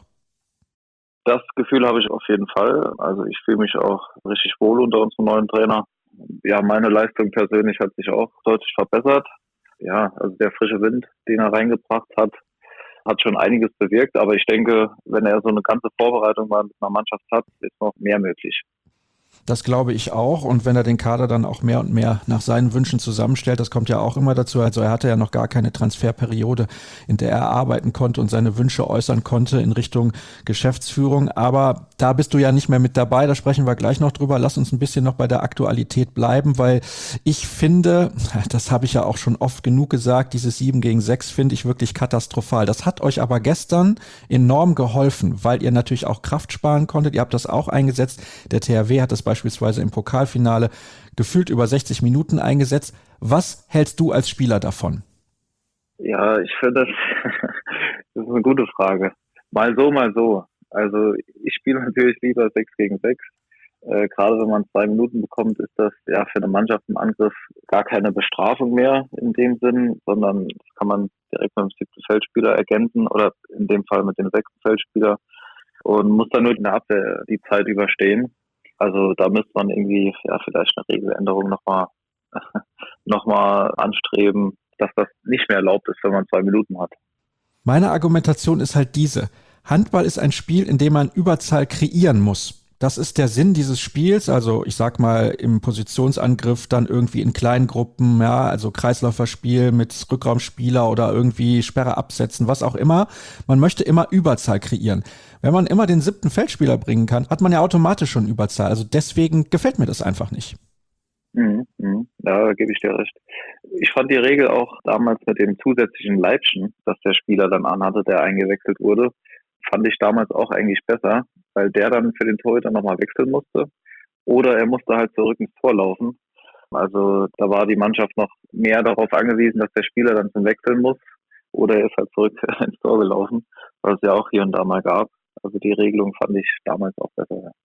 Das Gefühl habe ich auf jeden Fall. Also ich fühle mich auch richtig wohl unter unserem neuen Trainer. Ja, meine Leistung persönlich hat sich auch deutlich verbessert. Ja, also der frische Wind, den er reingebracht hat, hat schon einiges bewirkt. Aber ich denke, wenn er so eine ganze Vorbereitung mal mit einer Mannschaft hat, ist noch mehr möglich. Das glaube ich auch. Und wenn er den Kader dann auch mehr und mehr nach seinen Wünschen zusammenstellt, das kommt ja auch immer dazu. Also er hatte ja noch gar keine Transferperiode, in der er arbeiten konnte und seine Wünsche äußern konnte in Richtung Geschäftsführung. Aber da bist du ja nicht mehr mit dabei. Da sprechen wir gleich noch drüber. Lass uns ein bisschen noch bei der Aktualität bleiben, weil ich finde, das habe ich ja auch schon oft genug gesagt, dieses sieben gegen sechs finde ich wirklich katastrophal. Das hat euch aber gestern enorm geholfen, weil ihr natürlich auch Kraft sparen konntet. Ihr habt das auch eingesetzt. Der T H W hat das beispielsweise im Pokalfinale gefühlt über sechzig Minuten eingesetzt. Was hältst du als Spieler davon? Ja, ich finde, das, das ist eine gute Frage. Mal so, mal so. Also ich spiele natürlich lieber sechs gegen sechs. Äh, gerade wenn man zwei Minuten bekommt, ist das ja für eine Mannschaft im Angriff gar keine Bestrafung mehr in dem Sinn, sondern das kann man direkt mit dem siebten Feldspieler ergänzen oder in dem Fall mit dem sechsten Feldspieler und muss dann nur in der Abwehr die Zeit überstehen. Also da müsste man irgendwie ja vielleicht eine Regeländerung nochmal noch mal anstreben, dass das nicht mehr erlaubt ist, wenn man zwei Minuten hat. Meine Argumentation ist halt diese. Handball ist ein Spiel, in dem man Überzahl kreieren muss. Das ist der Sinn dieses Spiels, also ich sag mal im Positionsangriff dann irgendwie in kleinen Gruppen, ja, also Kreisläuferspiel mit Rückraumspieler oder irgendwie Sperre absetzen, was auch immer. Man möchte immer Überzahl kreieren. Wenn man immer den siebten Feldspieler bringen kann, hat man ja automatisch schon Überzahl. Also deswegen gefällt mir das einfach nicht. Mhm, mhm. Ja, da gebe ich dir recht. Ich fand die Regel auch damals mit dem zusätzlichen Leibchen, das der Spieler dann anhatte, der eingewechselt wurde, fand ich damals auch eigentlich besser, weil der dann für den Torhüter nochmal wechseln musste oder er musste halt zurück ins Tor laufen. Also da war die Mannschaft noch mehr darauf angewiesen, dass der Spieler dann zum Wechseln muss oder er ist halt zurück ins Tor gelaufen, was es ja auch hier und da mal gab. Also die Regelung fand ich damals auch besser. Ja.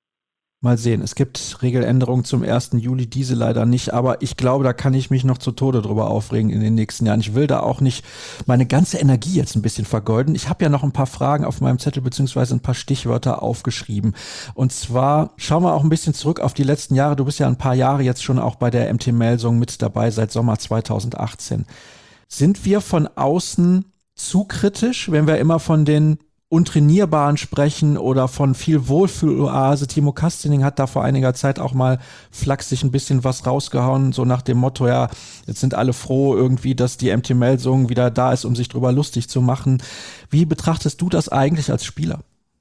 Mal sehen, es gibt Regeländerungen zum ersten Juli, diese leider nicht, aber ich glaube, da kann ich mich noch zu Tode drüber aufregen in den nächsten Jahren. Ich will da auch nicht meine ganze Energie jetzt ein bisschen vergeuden. Ich habe ja noch ein paar Fragen auf meinem Zettel beziehungsweise ein paar Stichwörter aufgeschrieben. Und zwar schauen wir auch ein bisschen zurück auf die letzten Jahre. Du bist ja ein paar Jahre jetzt schon auch bei der M T Melsung mit dabei, seit Sommer zweitausendachtzehn. Sind wir von außen zu kritisch, wenn wir immer von den Untrainierbaren sprechen oder von viel Wohlfühloase? Timo Kastening hat da vor einiger Zeit auch mal flachsig ein bisschen was rausgehauen, so nach dem Motto, ja, jetzt sind alle froh irgendwie, dass die M T Melsung wieder da ist, um sich drüber lustig zu machen. Wie betrachtest du das eigentlich als Spieler?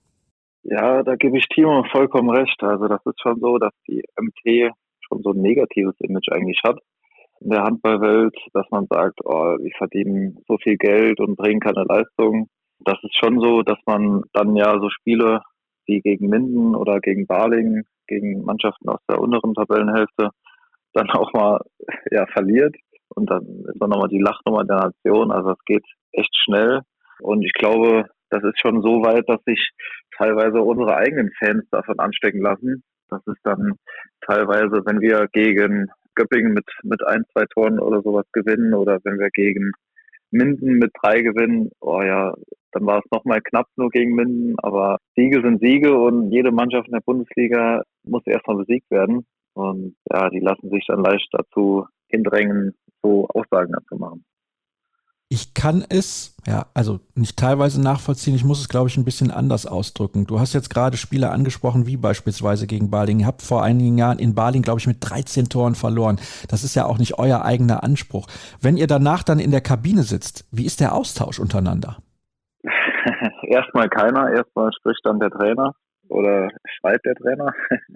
Ja, da gebe ich Timo vollkommen recht. Also das ist schon so, dass die M T schon so ein negatives Image eigentlich hat in der Handballwelt, dass man sagt, oh, die verdienen so viel Geld und bringen keine Leistung. Das ist schon so, dass man dann ja so Spiele wie gegen Minden oder gegen Balingen, gegen Mannschaften aus der unteren Tabellenhälfte, dann auch mal ja verliert. Und dann ist dann nochmal die Lachnummer der Nation. Also es geht echt schnell. Und ich glaube, das ist schon so weit, dass sich teilweise unsere eigenen Fans davon anstecken lassen. Das ist dann teilweise, wenn wir gegen Göppingen mit, mit ein, zwei Toren oder sowas gewinnen oder wenn wir gegen Minden mit drei gewinnen, oh ja, dann war es nochmal knapp nur gegen Minden, aber Siege sind Siege und jede Mannschaft in der Bundesliga muss erstmal besiegt werden. Und ja, die lassen sich dann leicht dazu hindrängen, so Aussagen dazu machen. Ich kann es, ja, also nicht teilweise nachvollziehen, ich muss es, glaube ich, ein bisschen anders ausdrücken. Du hast jetzt gerade Spiele angesprochen, wie beispielsweise gegen Balingen. Ihr habt vor einigen Jahren in Balingen, glaube ich, mit dreizehn Toren verloren. Das ist ja auch nicht euer eigener Anspruch. Wenn ihr danach dann in der Kabine sitzt, wie ist der Austausch untereinander? Erstmal keiner, erstmal spricht dann der Trainer oder schreit der Trainer.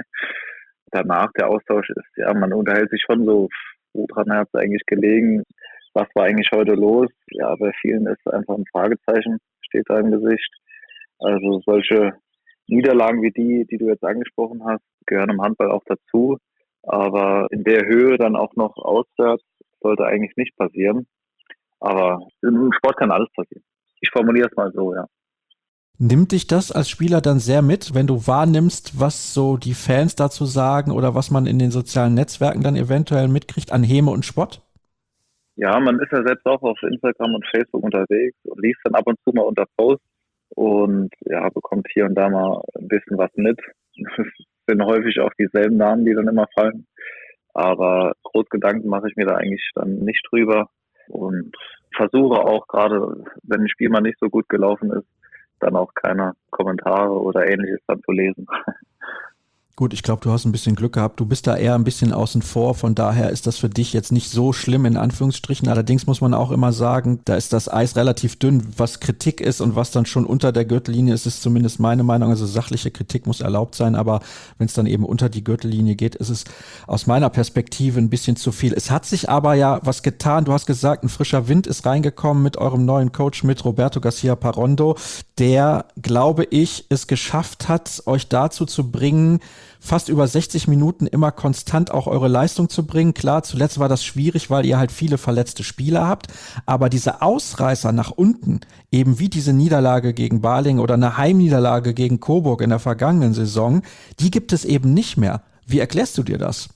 Danach der Austausch ist, ja, man unterhält sich schon so, woran hat es eigentlich gelegen? Was war eigentlich heute los? Ja, bei vielen ist einfach ein Fragezeichen, steht da im Gesicht. Also solche Niederlagen wie die, die du jetzt angesprochen hast, gehören im Handball auch dazu. Aber in der Höhe dann auch noch auswärts sollte eigentlich nicht passieren. Aber im Sport kann alles passieren. Ich formuliere es mal so, ja. Nimmt dich das als Spieler dann sehr mit, wenn du wahrnimmst, was so die Fans dazu sagen oder was man in den sozialen Netzwerken dann eventuell mitkriegt an Häme und Spott? Ja, man ist ja selbst auch auf Instagram und Facebook unterwegs und liest dann ab und zu mal unter Posts und ja, bekommt hier und da mal ein bisschen was mit. Es sind häufig auch dieselben Namen, die dann immer fallen. Aber groß Gedanken mache ich mir da eigentlich dann nicht drüber und versuche auch gerade, wenn ein Spiel mal nicht so gut gelaufen ist, dann auch keine Kommentare oder Ähnliches dann zu lesen. Gut, ich glaube, du hast ein bisschen Glück gehabt. Du bist da eher ein bisschen außen vor. Von daher ist das für dich jetzt nicht so schlimm in Anführungsstrichen. Allerdings muss man auch immer sagen, da ist das Eis relativ dünn, was Kritik ist und was dann schon unter der Gürtellinie ist, ist zumindest meine Meinung. Also sachliche Kritik muss erlaubt sein, aber wenn es dann eben unter die Gürtellinie geht, ist es aus meiner Perspektive ein bisschen zu viel. Es hat sich aber ja was getan. Du hast gesagt, ein frischer Wind ist reingekommen mit eurem neuen Coach, mit Roberto Garcia Parondo, der, glaube ich, es geschafft hat, euch dazu zu bringen, fast über sechzig Minuten immer konstant auch eure Leistung zu bringen. Klar, zuletzt war das schwierig, weil ihr halt viele verletzte Spieler habt, aber diese Ausreißer nach unten, eben wie diese Niederlage gegen Balingen oder eine Heimniederlage gegen Coburg in der vergangenen Saison, die gibt es eben nicht mehr. Wie erklärst du dir das?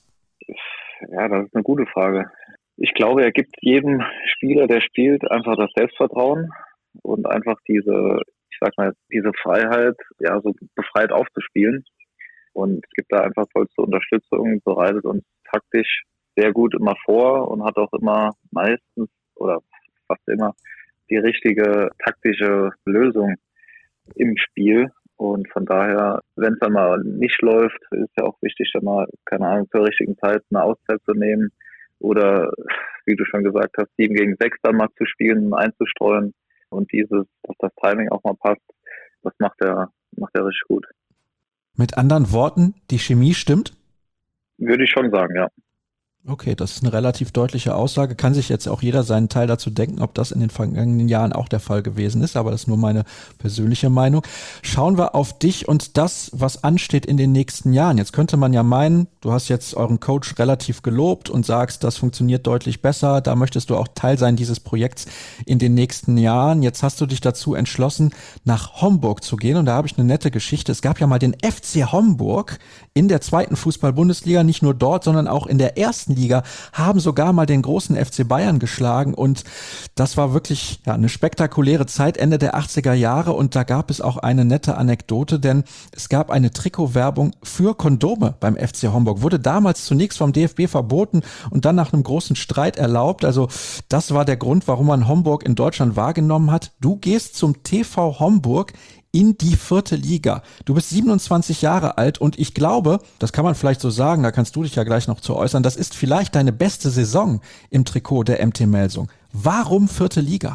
Ja, das ist eine gute Frage. Ich glaube, er gibt jedem Spieler, der spielt, einfach das Selbstvertrauen und einfach diese, ich sag mal, diese Freiheit, ja, so befreit aufzuspielen. Und es gibt da einfach vollste Unterstützung, bereitet uns taktisch sehr gut immer vor und hat auch immer meistens oder fast immer die richtige taktische Lösung im Spiel. Und von daher, wenn es dann mal nicht läuft, ist ja auch wichtig, dann mal, keine Ahnung, zur richtigen Zeit eine Auszeit zu nehmen oder, wie du schon gesagt hast, sieben gegen sechs dann mal zu spielen, einzustreuen und dieses, dass das Timing auch mal passt, das macht er, macht er richtig gut. Mit anderen Worten, die Chemie stimmt? Würde ich schon sagen, ja. Okay, das ist eine relativ deutliche Aussage. Kann sich jetzt auch jeder seinen Teil dazu denken, ob das in den vergangenen Jahren auch der Fall gewesen ist, aber das ist nur meine persönliche Meinung. Schauen wir auf dich und das, was ansteht in den nächsten Jahren. Jetzt könnte man ja meinen, du hast jetzt euren Coach relativ gelobt und sagst, das funktioniert deutlich besser, da möchtest du auch Teil sein dieses Projekts in den nächsten Jahren. Jetzt hast du dich dazu entschlossen, nach Homburg zu gehen und da habe ich eine nette Geschichte. Es gab ja mal den F C Homburg in der zweiten Fußball-Bundesliga, nicht nur dort, sondern auch in der ersten Liga, haben sogar mal den großen F C Bayern geschlagen und das war wirklich ja, eine spektakuläre Zeit, Ende der achtziger Jahre und da gab es auch eine nette Anekdote, denn es gab eine Trikotwerbung für Kondome beim F C Homburg, wurde damals zunächst vom D F B verboten und dann nach einem großen Streit erlaubt, also das war der Grund, warum man Homburg in Deutschland wahrgenommen hat. Du gehst zum T V Homburg in die vierte Liga. Du bist siebenundzwanzig Jahre alt und ich glaube, das kann man vielleicht so sagen, da kannst du dich ja gleich noch zu äußern, das ist vielleicht deine beste Saison im Trikot der M T Melsung. Warum vierte Liga?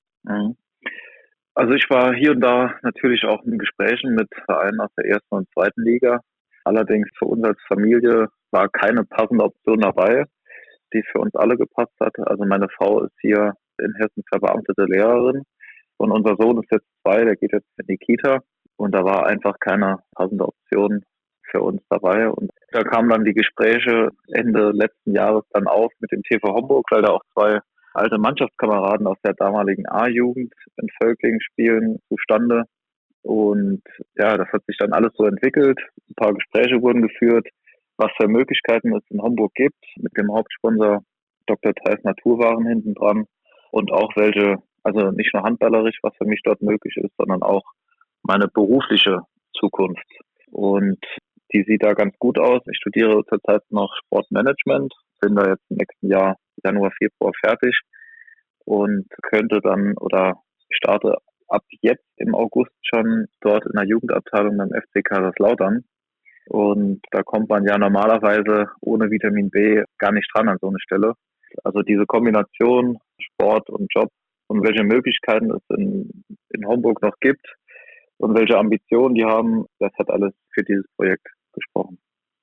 Also ich war hier und da natürlich auch in Gesprächen mit Vereinen aus der ersten und zweiten Liga. Allerdings für uns als Familie war keine passende Option dabei, die für uns alle gepasst hat. Also meine Frau ist hier in Hessen verbeamtete Lehrerin. Und unser Sohn ist jetzt zwei, der geht jetzt in die Kita und da war einfach keine passende Option für uns dabei. Und da kamen dann die Gespräche Ende letzten Jahres dann auf mit dem T V Homburg, weil da auch zwei alte Mannschaftskameraden aus der damaligen A-Jugend in Völklingen spielen zustande. Und ja, das hat sich dann alles so entwickelt. Ein paar Gespräche wurden geführt, was für Möglichkeiten es in Homburg gibt, mit dem Hauptsponsor Doktor Theis Naturwaren hinten dran. Und auch welche, also nicht nur handballerisch, was für mich dort möglich ist, sondern auch meine berufliche Zukunft. Und die sieht da ganz gut aus. Ich studiere zurzeit noch Sportmanagement, bin da jetzt im nächsten Jahr, Januar, Februar fertig und könnte dann oder starte ab jetzt im August schon dort in der Jugendabteilung beim F C Kaiserslautern. Und da kommt man ja normalerweise ohne Vitamin B gar nicht dran an so eine Stelle. Also diese Kombination Sport und Job und welche Möglichkeiten es in, in Homburg noch gibt und welche Ambitionen die haben, das hat alles für dieses Projekt gesprochen.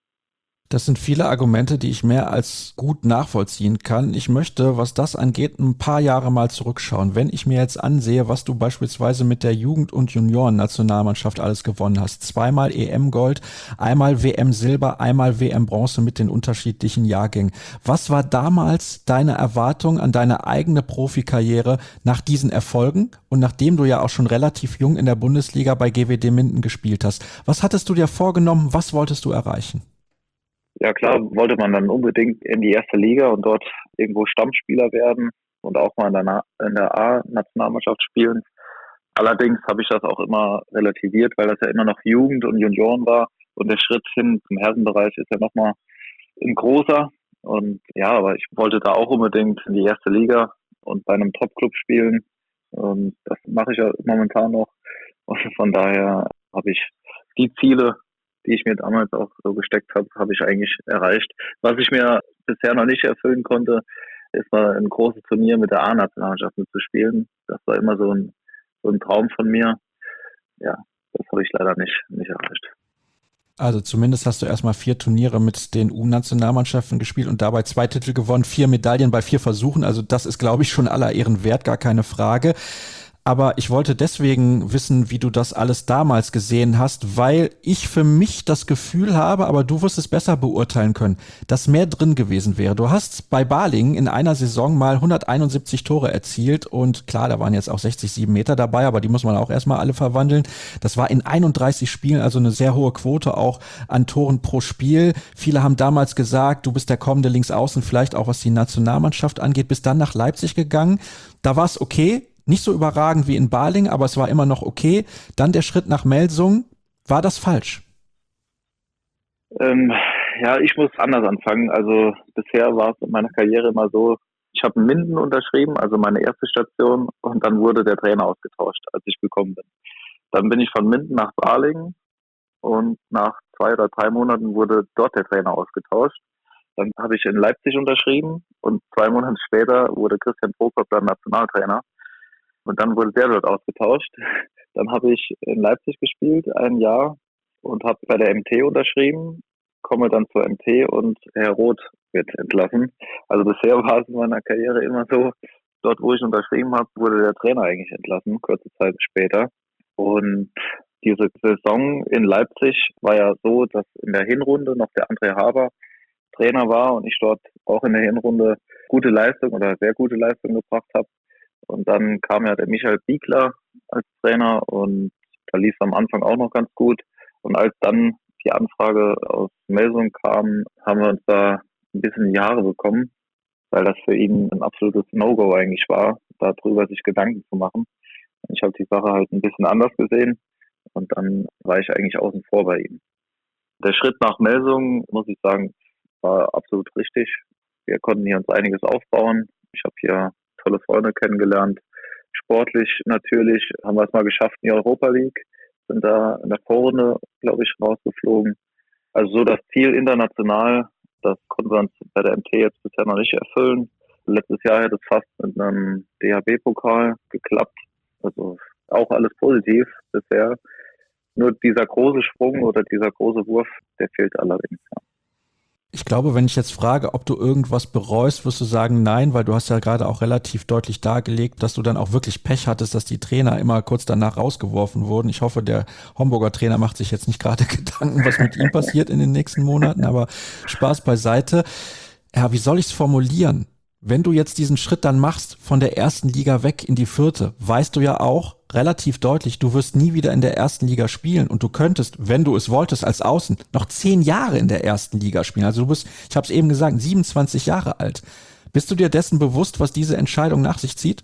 Das sind viele Argumente, die ich mehr als gut nachvollziehen kann. Ich möchte, was das angeht, ein paar Jahre mal zurückschauen. Wenn ich mir jetzt ansehe, was du beispielsweise mit der Jugend- und Junioren-Nationalmannschaft alles gewonnen hast. Zweimal E M-Gold, einmal W M-Silber, einmal W M-Bronze mit den unterschiedlichen Jahrgängen. Was war damals deine Erwartung an deine eigene Profikarriere nach diesen Erfolgen und nachdem du ja auch schon relativ jung in der Bundesliga bei G W D Minden gespielt hast? Was hattest du dir vorgenommen? Was wolltest du erreichen? Ja klar, wollte man dann unbedingt in die erste Liga und dort irgendwo Stammspieler werden und auch mal in der, in der A-Nationalmannschaft spielen. Allerdings habe ich das auch immer relativiert, weil das ja immer noch Jugend und Junioren war und der Schritt hin zum Herrenbereich ist ja nochmal ein großer. Und ja, aber ich wollte da auch unbedingt in die erste Liga und bei einem Top-Club spielen. Und das mache ich ja momentan noch. Und von daher habe ich die Ziele, die ich mir damals auch so gesteckt habe, habe ich eigentlich erreicht. Was ich mir bisher noch nicht erfüllen konnte, ist mal ein großes Turnier mit der A-Nationalmannschaft mitzuspielen. Das war immer so ein, so ein Traum von mir. Ja, das habe ich leider nicht, nicht erreicht. Also zumindest hast du erstmal vier Turniere mit den U-Nationalmannschaften gespielt und dabei zwei Titel gewonnen, vier Medaillen bei vier Versuchen. Also das ist, glaube ich, schon aller Ehren wert, gar keine Frage. Aber ich wollte deswegen wissen, wie du das alles damals gesehen hast, weil ich für mich das Gefühl habe, aber du wirst es besser beurteilen können, dass mehr drin gewesen wäre. Du hast bei Balingen in einer Saison mal hunderteinundsiebzig Tore erzielt und klar, da waren jetzt auch sechzig, sieben Meter dabei, aber die muss man auch erstmal alle verwandeln. Das war in einunddreißig Spielen, also eine sehr hohe Quote auch an Toren pro Spiel. Viele haben damals gesagt, du bist der kommende Linksaußen, vielleicht auch was die Nationalmannschaft angeht, bist dann nach Leipzig gegangen. Da war es okay. Nicht so überragend wie in Balingen, aber es war immer noch okay. Dann der Schritt nach Melsungen. War das falsch? Ähm, ja, ich muss anders anfangen. Also bisher war es in meiner Karriere immer so, ich habe in Minden unterschrieben, also meine erste Station, und dann wurde der Trainer ausgetauscht, als ich gekommen bin. Dann bin ich von Minden nach Balingen und nach zwei oder drei Monaten wurde dort der Trainer ausgetauscht. Dann habe ich in Leipzig unterschrieben und zwei Monate später wurde Christian Prokop dann Nationaltrainer. Und dann wurde der dort ausgetauscht. Dann habe ich in Leipzig gespielt, ein Jahr, und habe bei der M T unterschrieben, komme dann zur M T und Herr Roth wird entlassen. Also bisher war es in meiner Karriere immer so, dort wo ich unterschrieben habe, wurde der Trainer eigentlich entlassen, kurze Zeit später. Und diese Saison in Leipzig war ja so, dass in der Hinrunde noch der André Haber Trainer war und ich dort auch in der Hinrunde gute Leistung oder sehr gute Leistung gebracht habe. Und dann kam ja der Michael Biegler als Trainer und da lief es am Anfang auch noch ganz gut. Und als dann die Anfrage aus Melsungen kam, haben wir uns da ein bisschen in die Haare bekommen, weil das für ihn ein absolutes No-Go eigentlich war, darüber sich Gedanken zu machen. Und ich habe die Sache halt ein bisschen anders gesehen und dann war ich eigentlich außen vor bei ihm. Der Schritt nach Melsungen, muss ich sagen, war absolut richtig. Wir konnten hier uns einiges aufbauen. Ich habe hier tolle Freunde kennengelernt. Sportlich natürlich haben wir es mal geschafft in die Europa League, sind da in der Vorrunde, glaube ich, rausgeflogen. Also so das Ziel international, das konnten wir uns bei der M T jetzt bisher noch nicht erfüllen. Letztes Jahr hätte es fast mit einem D H B-Pokal geklappt. Also auch alles positiv bisher. Nur dieser große Sprung oder dieser große Wurf, der fehlt allerdings. Ja. Ich glaube, wenn ich jetzt frage, ob du irgendwas bereust, wirst du sagen nein, weil du hast ja gerade auch relativ deutlich dargelegt, dass du dann auch wirklich Pech hattest, dass die Trainer immer kurz danach rausgeworfen wurden. Ich hoffe, der Homburger Trainer macht sich jetzt nicht gerade Gedanken, was mit ihm passiert in den nächsten Monaten, aber Spaß beiseite. Ja, wie soll ich es formulieren? Wenn du jetzt diesen Schritt dann machst von der ersten Liga weg in die vierte, weißt du ja auch relativ deutlich, du wirst nie wieder in der ersten Liga spielen und du könntest, wenn du es wolltest als Außen, noch zehn Jahre in der ersten Liga spielen. Also du bist, ich habe es eben gesagt, siebenundzwanzig Jahre alt. Bist du dir dessen bewusst, was diese Entscheidung nach sich zieht?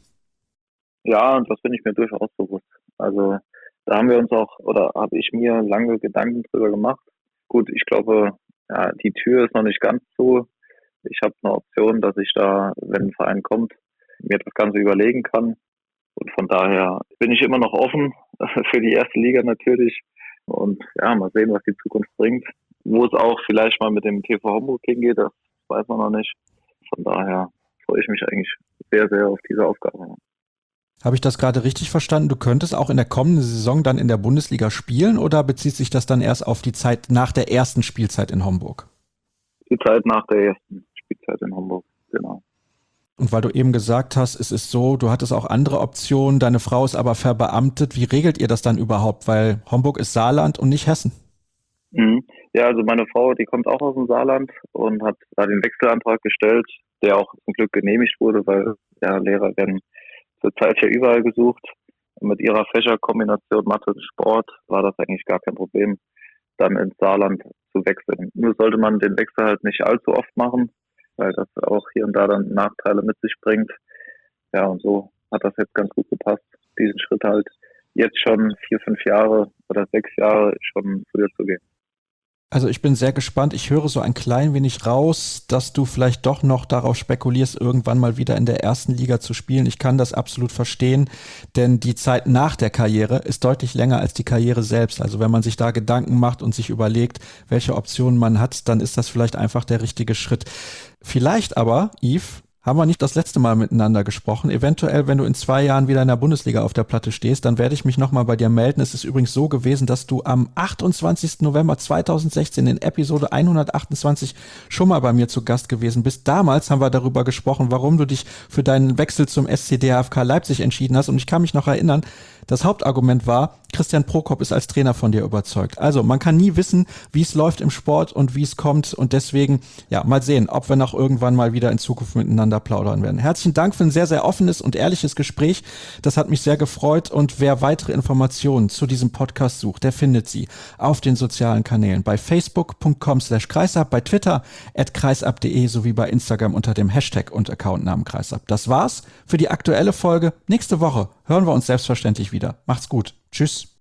Ja, und das bin ich mir durchaus bewusst. Also da haben wir uns auch, oder habe ich mir lange Gedanken drüber gemacht. Gut, ich glaube, ja, die Tür ist noch nicht ganz zu. Ich habe eine Option, dass ich da, wenn ein Verein kommt, mir das Ganze überlegen kann. Und von daher bin ich immer noch offen für die erste Liga natürlich. Und ja, mal sehen, was die Zukunft bringt. Wo es auch vielleicht mal mit dem T V Homburg hingeht, das weiß man noch nicht. Von daher freue ich mich eigentlich sehr, sehr auf diese Aufgabe. Habe ich das gerade richtig verstanden? Du könntest auch in der kommenden Saison dann in der Bundesliga spielen oder bezieht sich das dann erst auf die Zeit nach der ersten Spielzeit in Homburg? Die Zeit nach der ersten Spielzeit in Homburg, genau. Und weil du eben gesagt hast, es ist so, du hattest auch andere Optionen, deine Frau ist aber verbeamtet. Wie regelt ihr das dann überhaupt? Weil Homburg ist Saarland und nicht Hessen. Mhm. Ja, also meine Frau, die kommt auch aus dem Saarland und hat da den Wechselantrag gestellt, der auch zum Glück genehmigt wurde, weil ja, Lehrer werden zurzeit ja überall gesucht. Und mit ihrer Fächerkombination Mathe und Sport war das eigentlich gar kein Problem, dann ins Saarland zu wechseln. Nur sollte man den Wechsel halt nicht allzu oft machen, weil das auch hier und da dann Nachteile mit sich bringt. Ja, und so hat das jetzt ganz gut gepasst, diesen Schritt halt jetzt schon vier, fünf Jahre oder sechs Jahre schon früher zu gehen. Also ich bin sehr gespannt. Ich höre so ein klein wenig raus, dass du vielleicht doch noch darauf spekulierst, irgendwann mal wieder in der ersten Liga zu spielen. Ich kann das absolut verstehen, denn die Zeit nach der Karriere ist deutlich länger als die Karriere selbst. Also wenn man sich da Gedanken macht und sich überlegt, welche Optionen man hat, dann ist das vielleicht einfach der richtige Schritt. Vielleicht aber, Yves, haben wir nicht das letzte Mal miteinander gesprochen. Eventuell, wenn du in zwei Jahren wieder in der Bundesliga auf der Platte stehst, dann werde ich mich nochmal bei dir melden. Es ist übrigens so gewesen, dass du am achtundzwanzigsten November zweitausendsechzehn in Episode hundertachtundzwanzig schon mal bei mir zu Gast gewesen bist. Damals haben wir darüber gesprochen, warum du dich für deinen Wechsel zum S C D H F K Leipzig entschieden hast. Und ich kann mich noch erinnern, das Hauptargument war, Christian Prokop ist als Trainer von dir überzeugt. Also man kann nie wissen, wie es läuft im Sport und wie es kommt. Und deswegen, ja, mal sehen, ob wir noch irgendwann mal wieder in Zukunft miteinander plaudern werden. Herzlichen Dank für ein sehr, sehr offenes und ehrliches Gespräch. Das hat mich sehr gefreut. Und wer weitere Informationen zu diesem Podcast sucht, der findet sie auf den sozialen Kanälen bei facebook punkt com slash kreisab, bei Twitter at kreisab punkt de sowie bei Instagram unter dem Hashtag und Accountnamen kreisab. Das war's für die aktuelle Folge. Nächste Woche hören wir uns selbstverständlich wieder. Macht's gut. Tschüss.